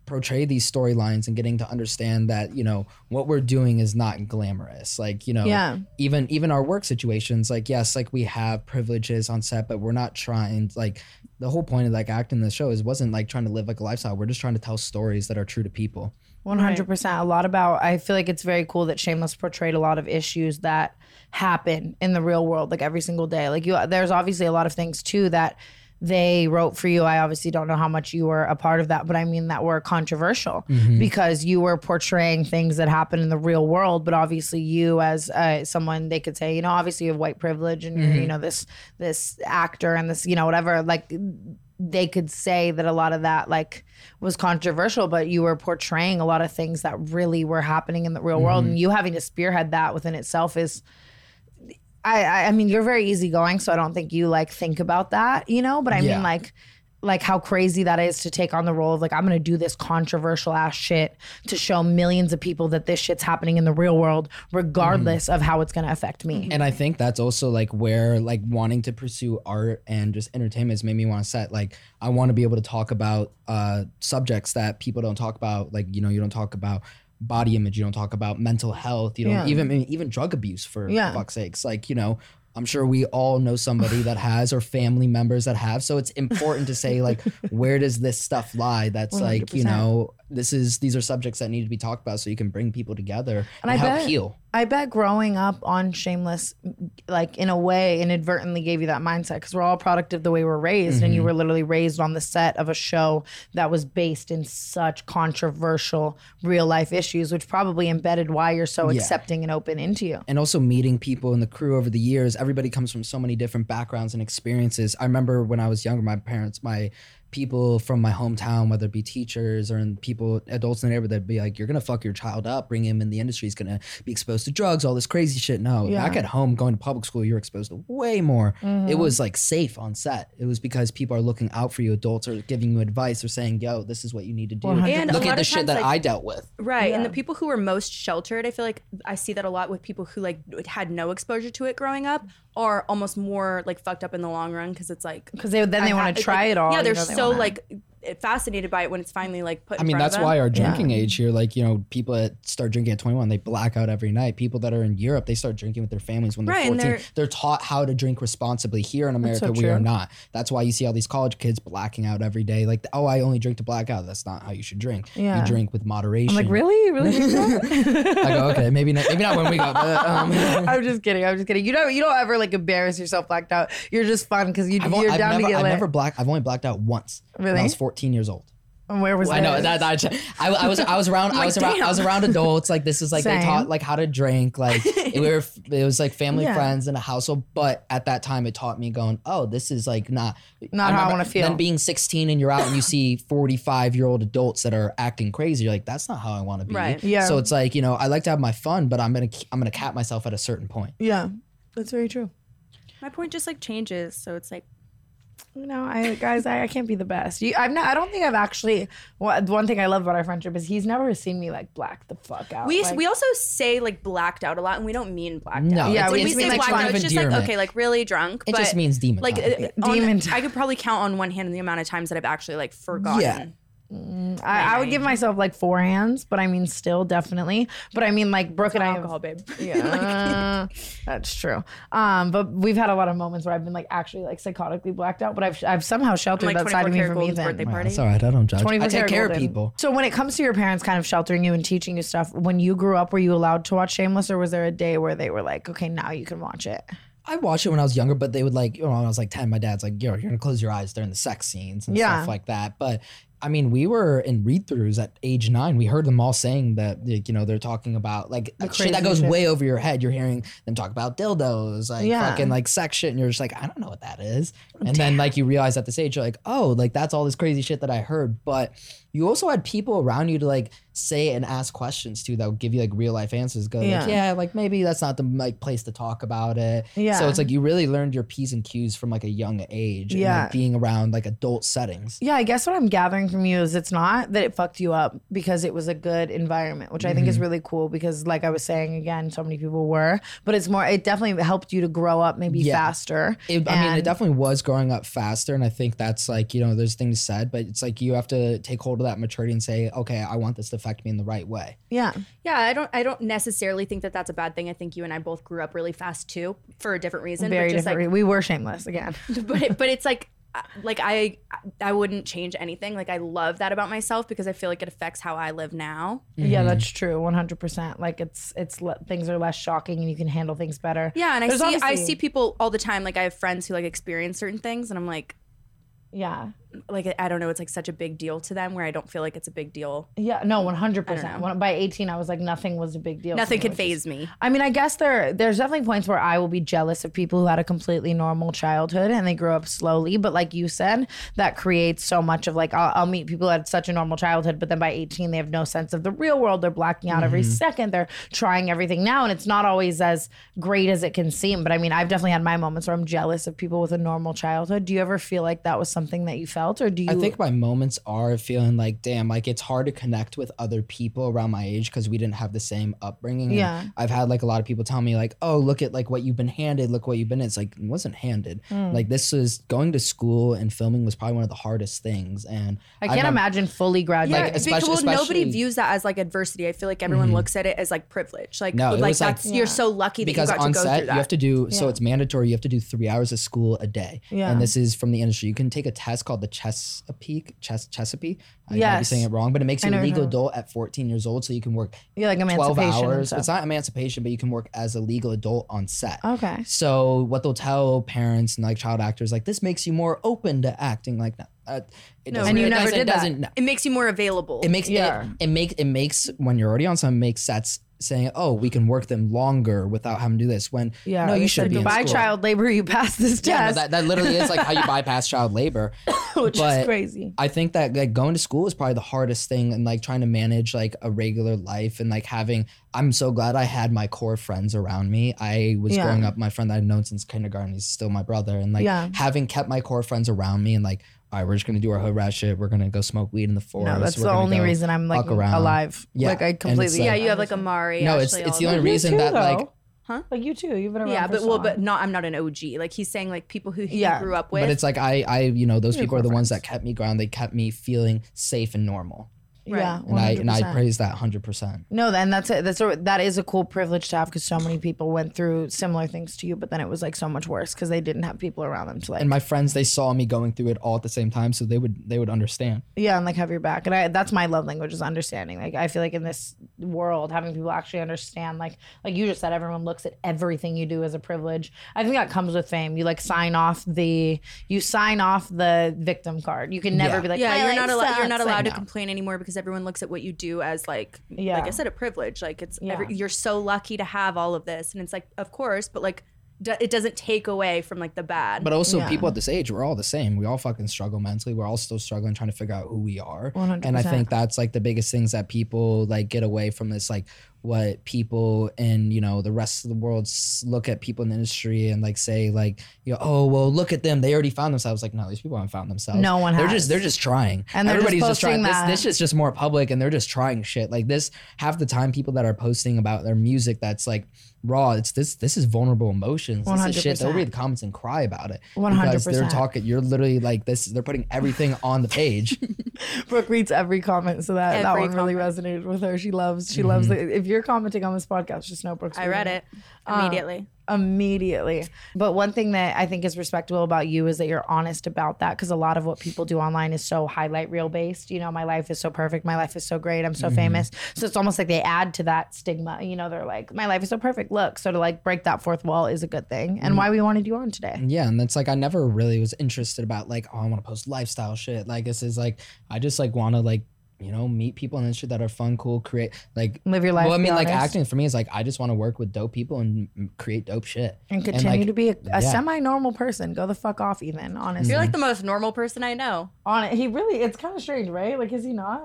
portray these storylines and getting to understand that, you know, what we're doing is not glamorous. Like, you know, even our work situations, like, yes, like we have privileges on set, but we're not trying, like, the whole point of like acting in the show wasn't like trying to live like a lifestyle. We're just trying to tell stories that are true to people. 100%. A lot about, I feel like it's very cool that Shameless portrayed a lot of issues that happen in the real world, like every single day. Like there's obviously a lot of things too that they wrote for you. I obviously don't know how much you were a part of that, but I mean that were controversial because you were portraying things that happen in the real world. But obviously you as someone, they could say, you know, obviously you have white privilege and you're, you know, this actor and this, you know, whatever, like they could say that a lot of that like was controversial, but you were portraying a lot of things that really were happening in the real world, and you having to spearhead that within itself is, I mean, you're very easygoing, so I don't think you like think about that, you know, but I mean like how crazy that is to take on the role of like, I'm going to do this controversial ass shit to show millions of people that this shit's happening in the real world, regardless of how it's going to affect me. And I think that's also like where like wanting to pursue art and just entertainment has made me want to set, like, I want to be able to talk about subjects that people don't talk about. Like, you know, you don't talk about body image, you don't talk about mental health, you don't even drug abuse for fuck's sakes. Like, you know, I'm sure we all know somebody that has or family members that have. So it's important to say like, where does this stuff lie? That's 100%. Like, you know, these are subjects that need to be talked about so you can bring people together and help heal. I bet growing up on Shameless, like in a way, inadvertently gave you that mindset because we're all a product of the way we're raised, and you were literally raised on the set of a show that was based in such controversial real life issues, which probably embedded why you're so accepting and open into you. And also meeting people in the crew over the years, everybody comes from so many different backgrounds and experiences. I remember when I was younger, my people from my hometown, whether it be teachers or adults in the neighborhood, that'd be like, you're gonna fuck your child up, bring him in the industry, he's gonna be exposed to drugs, all this crazy shit. No, back at home, going to public school, you're exposed to way more. It was like safe on set. It was because people are looking out for you. Adults are giving you advice or saying, yo, this is what you need to do. And look at the shit that I dealt with. Right. And the people who were most sheltered, I feel like I see that a lot with people who like had no exposure to it growing up, are almost more like fucked up in the long run because it's like, because they want to try it all. Yeah, they're so like fascinated by it when it's finally like put in front that's of them. why our drinking age here, like, you know, people that start drinking at 21, they black out every night. People that are in Europe, they start drinking with their families when they're 14. They're taught how to drink responsibly. Here in America, we are not. That's why you see all these college kids blacking out every day. Like, oh, I only drink to black out. That's not how you should drink. You drink with moderation. I'm like, really? I go, okay, maybe not when we go. But, I'm just kidding. You don't ever like embarrass yourself blacked out. You're just fun because you're down to get lit. I've only blacked out once. Really? When I was 14 years old. And where was I know that I was around adults. Like, this is like they taught like how to drink. Like it was like family, friends, in a household. But at that time, it taught me going, oh, this is like not how I want to feel. Then being 16 and you're out and you see 45-year-old adults that are acting crazy. You're like, that's not how I want to be. Right. Yeah. So it's like, you know, I like to have my fun, but I'm gonna cap myself at a certain point. Yeah, that's very true. My point just like changes, so it's like, you know, I can't be the best. I don't think I've actually. One thing I love about our friendship is he's never seen me like black the fuck out. We also say like blacked out a lot, and we don't mean blacked out. Yeah, when we say like blacked out, it's just like, okay, like really drunk. It just means demon. Like demon. I could probably count on one hand the amount of times that I've actually like forgotten. Yeah. I would give myself like 4 hands, but I mean, still definitely. But I mean, like Brooke and I, alcohol, babe. Yeah, that's true. But we've had a lot of moments where I've been like actually like psychotically blacked out, but I've somehow sheltered like that side of me from Golden's Ethan. birthday party. That's all right. I don't judge. I 24 take care Golden. of people. So when it comes to your parents kind of sheltering you and teaching you stuff, when you grew up, were you allowed to watch Shameless, or was there a day where they were like, okay, now you can watch it? I watched it when I was younger, but they would like, you know, when I was like 10, my dad's like, you're gonna close your eyes during the sex scenes and stuff like that. But I mean, we were in read-throughs at age 9. We heard them all saying that, like, you know, they're talking about like shit that goes way over your head. You're hearing them talk about dildos, like fucking like sex shit, and you're just like, I don't know what that is. And then like you realize at this age, you're like, oh, like that's all this crazy shit that I heard. But you also had people around you to like say and ask questions too that will give you like real life answers. Go Yeah. like, yeah, like maybe that's not the like place to talk about it. Yeah. So it's like you really learned your P's and Q's from like a young age. Yeah. And, like, being around like adult settings. Yeah, I guess what I'm gathering from you is it's not that it fucked you up because it was a good environment, which I think is really cool because like I was saying again, so many people were, but it's more, it definitely helped you to grow up maybe faster. I mean, it definitely was growing up faster. And I think that's like, you know, there's things said, but it's like you have to take hold of that maturity and say, okay, I want this to affect me in the right way. Yeah. Yeah, I don't necessarily think that that's a bad thing. I think you and I both grew up really fast too, for a different reason. Very but just different. We were shameless again. but it's like I wouldn't change anything. Like I love that about myself because I feel like it affects how I live now. Yeah, that's true. 100%. Like things are less shocking and you can handle things better. Yeah, and There's I obviously- see people all the time. Like I have friends who like experience certain things, and I'm like, Yeah. like I don't know, it's like such a big deal to them where I don't feel like it's a big deal. Yeah, no, 100%. I don't know. When, by 18, I was like, nothing was a big deal. Nothing to me, could phase me. I mean, I guess there's definitely points where I will be jealous of people who had a completely normal childhood and they grew up slowly. But like you said, that creates so much of like, I'll meet people who had such a normal childhood, but then by 18, they have no sense of the real world. They're blacking out every second. They're trying everything now. And it's not always as great as it can seem. But I mean, I've definitely had my moments where I'm jealous of people with a normal childhood. Do you ever feel like that was something that you felt, or do you? I think my moments are feeling like, damn, like it's hard to connect with other people around my age because we didn't have the same upbringing. And Yeah. I've had like a lot of people tell me like, oh, look at like what you've been handed, look what you've been. It's like, it wasn't handed. Like this was going to school and filming was probably one of the hardest things. And I can't imagine fully graduating. Like, Because nobody especially- views that as like adversity. I feel like everyone looks at it as like privilege. Like, No, it like was, like- that's you're so lucky that you because got to on go set through that. you have to do so it's mandatory, you have to do 3 hours of school a day. Yeah. And this is from the industry. You can take a test called the Chesapeake. I might be Yes. saying it wrong, but it makes you know a what legal you're talking adult at 14 years old, so you can work Yeah, like 12 emancipation and hours. stuff. It's not emancipation, but you can work as a legal adult on set. Okay. So what they'll tell parents and like child actors, like this makes you more open to acting. Like it doesn't. And you it never doesn't- did it that. doesn't- no. It makes you more available. It makes it makes when you're already on something, makes sets saying, oh, we can work them longer without having to do this. When Yeah. no, they you should said, be in buy school. child labor, you pass this Yeah, no, test. that literally is like how you bypass child labor. Which But is crazy. I think that like going to school is probably the hardest thing, and like trying to manage like a regular life and like having. I'm so glad I had my core friends around me. I was Yeah. growing up, my friend that I've known since kindergarten, he's still my brother, and like Yeah. having kept my core friends around me and like, all right, we're just gonna do our hood rat shit. We're gonna go smoke weed in the forest. No, that's We're the gonna only go reason I'm like fuck around. alive. Yeah, Like I and it's completely. like- yeah, you have like Amari. No, Ashley, it's all the of only them. reason that like. Like you too. You've been around. Yeah, for but so well, long. but I'm not an OG. Like he's saying, like people who he Yeah, grew up with. But it's like I you know those Your people are the core ones friends. that kept me grounded. They kept me feeling safe and normal. Yeah, And I 100%. praise that 100%. No, then that is a cool privilege to have because so many people went through similar things to you, but then it was like so much worse because they didn't have people around them to like And my friends, they saw me going through it all at the same time, so they would understand. yeah, and like have your back. And that's my love language is understanding. Like I feel like in this world, having people actually understand, like you just said, everyone looks at everything you do as a privilege. I think that comes with fame. You like sign off the victim card. You can never Yeah. be like, yeah, "My you're life not allowed. You're sucks." not Like, allowed to no. complain anymore because everyone looks at what you do as like Yeah. I said, a privilege. Like it's Yeah. you're so lucky to have all of this, and it's like, of course, but like it doesn't take away from like the bad. But also, Yeah. people at this age, we're all the same. We all fucking struggle mentally. We're all still struggling, trying to figure out who we are. 100%. And I think that's like the biggest things that people like get away from this, like what people in, you know, the rest of the world look at people in the industry and like say like, you know, oh, well, look at them. They already found themselves. Like, no, these people haven't found themselves. No one They're has. just trying. And they're just Everybody's just trying. posting that. This shit's just more public and they're just trying shit. Like this, half the time people that are posting about their music that's like raw, it's this is vulnerable emotions. This is shit. They'll 100%. read the comments and cry about it. 100%. Because they're talking, you're literally like this, they're putting everything on the page. Brooke reads every comment, so that Every one really comment. resonated with her. She loves it. If you're commenting on this podcast, just know Brooke's I read reading it immediately. immediately. But one thing that I think is respectable about you is that you're honest about that, because a lot of what people do online is so highlight reel based. You know, my life is so perfect, my life is so great, I'm so famous. So it's almost like they add to that stigma. You know, they're like, my life is so perfect, look. So to like break that fourth wall is a good thing, and why we wanted you on today. Yeah, and it's like I never really was interested about like, oh, I want to post lifestyle shit. Like this is like I just like want to like, you know, meet people in the industry that are fun, cool, create, like Live your life, Well, I be mean, like honest. acting for me is like I just want to work with dope people and create dope shit And continue like, to be a yeah. semi-normal person. Go the fuck off, Ethan. Honestly, You're like the most normal person I know. on it. He really, it's kind of strange, right? Like, is he not?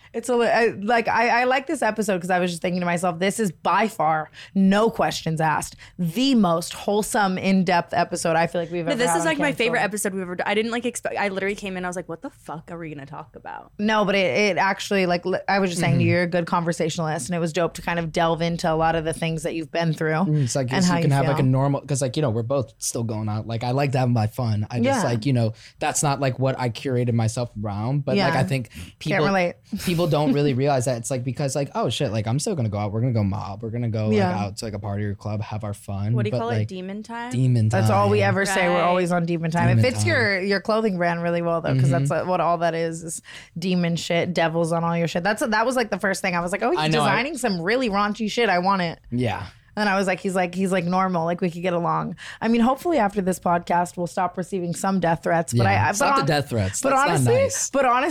It's I like this episode because I was just thinking to myself, this is by far, no questions asked, the most wholesome, in-depth episode I feel like we've ever This had is on like my Cancel. favorite episode we've ever done. I didn't like expect. I literally came in. I was like, "What the fuck are we gonna talk about?" No, but it actually, like I was just saying to you, you're a good conversationalist, and it was dope to kind of delve into a lot of the things that you've been through. It's like and you how can you have like a feel. normal, because like, you know, we're both still going out. Like I like to have my fun. I just Yeah. like, you know, that's not like what I curated myself around. But like Yeah. I think people relate. people don't really realize that. It's like, because like, oh shit, like I'm still gonna go out. We're gonna go mob. We're gonna go Yeah. like out to like a party or club, have our fun. What do you but, call like, it? Demon time. Demon time. That's all we ever say. We're Right. always on Demon Time. It Demon fits time. your clothing brand really well though, because that's what all that is demon shit, devils on all your shit. That was like the first thing I was like, oh, he's I know, designing some really raunchy shit. I want it. Yeah. And I was like, he's like normal, like we could get along. I mean, hopefully after this podcast, we'll stop receiving some death threats. But Yeah. I Stop but the death threats. But That's not honestly, nice.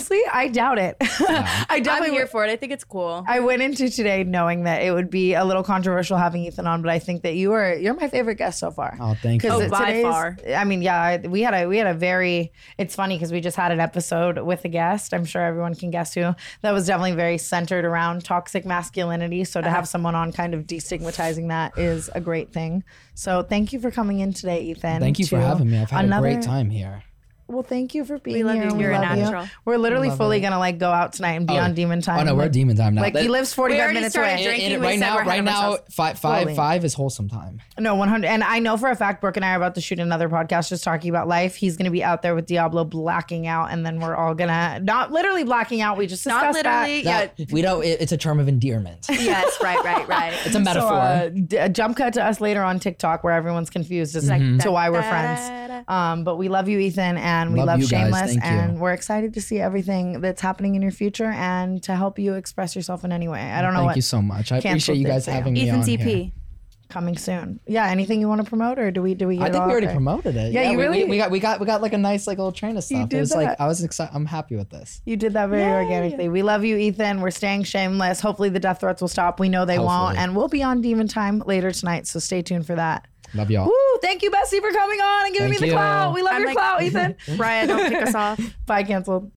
I doubt it. I I'm definitely here for it. I think it's cool. I went into today knowing that it would be a little controversial having Ethan on, but I think that you're my favorite guest so far. Oh, thank you. Oh, by far. I mean, yeah, we had a very. It's funny because we just had an episode with a guest. I'm sure everyone can guess who. That was definitely very centered around toxic masculinity. So to have someone on, kind of destigmatizing that, is a great thing. So thank you for coming in today, Ethan. Thank you for to having me. I've had a another- great time here. Well, thank you for being We love here. you. You're a love natural. We're literally fully gonna like go out tonight and be on Demon Time. Oh no, we're Like- demon time now. Like he lives We 45 already minutes started away. drinking. We right said now, we're ahead right of now, ourselves. five is wholesome time. No, 100. And I know for a fact, Brooke and I are about to shoot another podcast just talking about life. He's going to be out there with Diablo blacking out, and then we're all going to, not literally blacking out. We just discussed Not literally. that. Yeah. We don't. It's a term of endearment. Yes. Right. It's a metaphor. So, jump cut to us later on TikTok where everyone's confused as to why we're friends. But we love you, Ethan, and we Love love you guys. Shameless, Thank you. and we're excited to see everything that's happening in your future and to help you express yourself in any way. I don't know Thank what you so much. I Cancel appreciate you did guys for you. having me Ethan's on EP. here. coming soon. Yeah, anything you want to promote, or do we get I it think all we already out there? promoted it. Yeah, you really- we got like a nice like little train of stuff. did It was like that. I was excited. I'm happy with this. You did that very organically. We love you, Ethan. We're staying shameless. Hopefully the death threats will stop. We know they won't. Hopefully. And we'll be on Demon Time later tonight, so stay tuned for that. Love y'all. Woo! Thank you, Bessie, for coming on and giving Thank me the you. clout. We love I'm your like- clout, Ethan. Ryan, don't kick us off. Bye, canceled.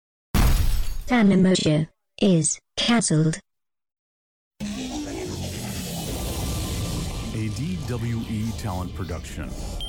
Tandem Moshe is cancelled. A DWE talent production.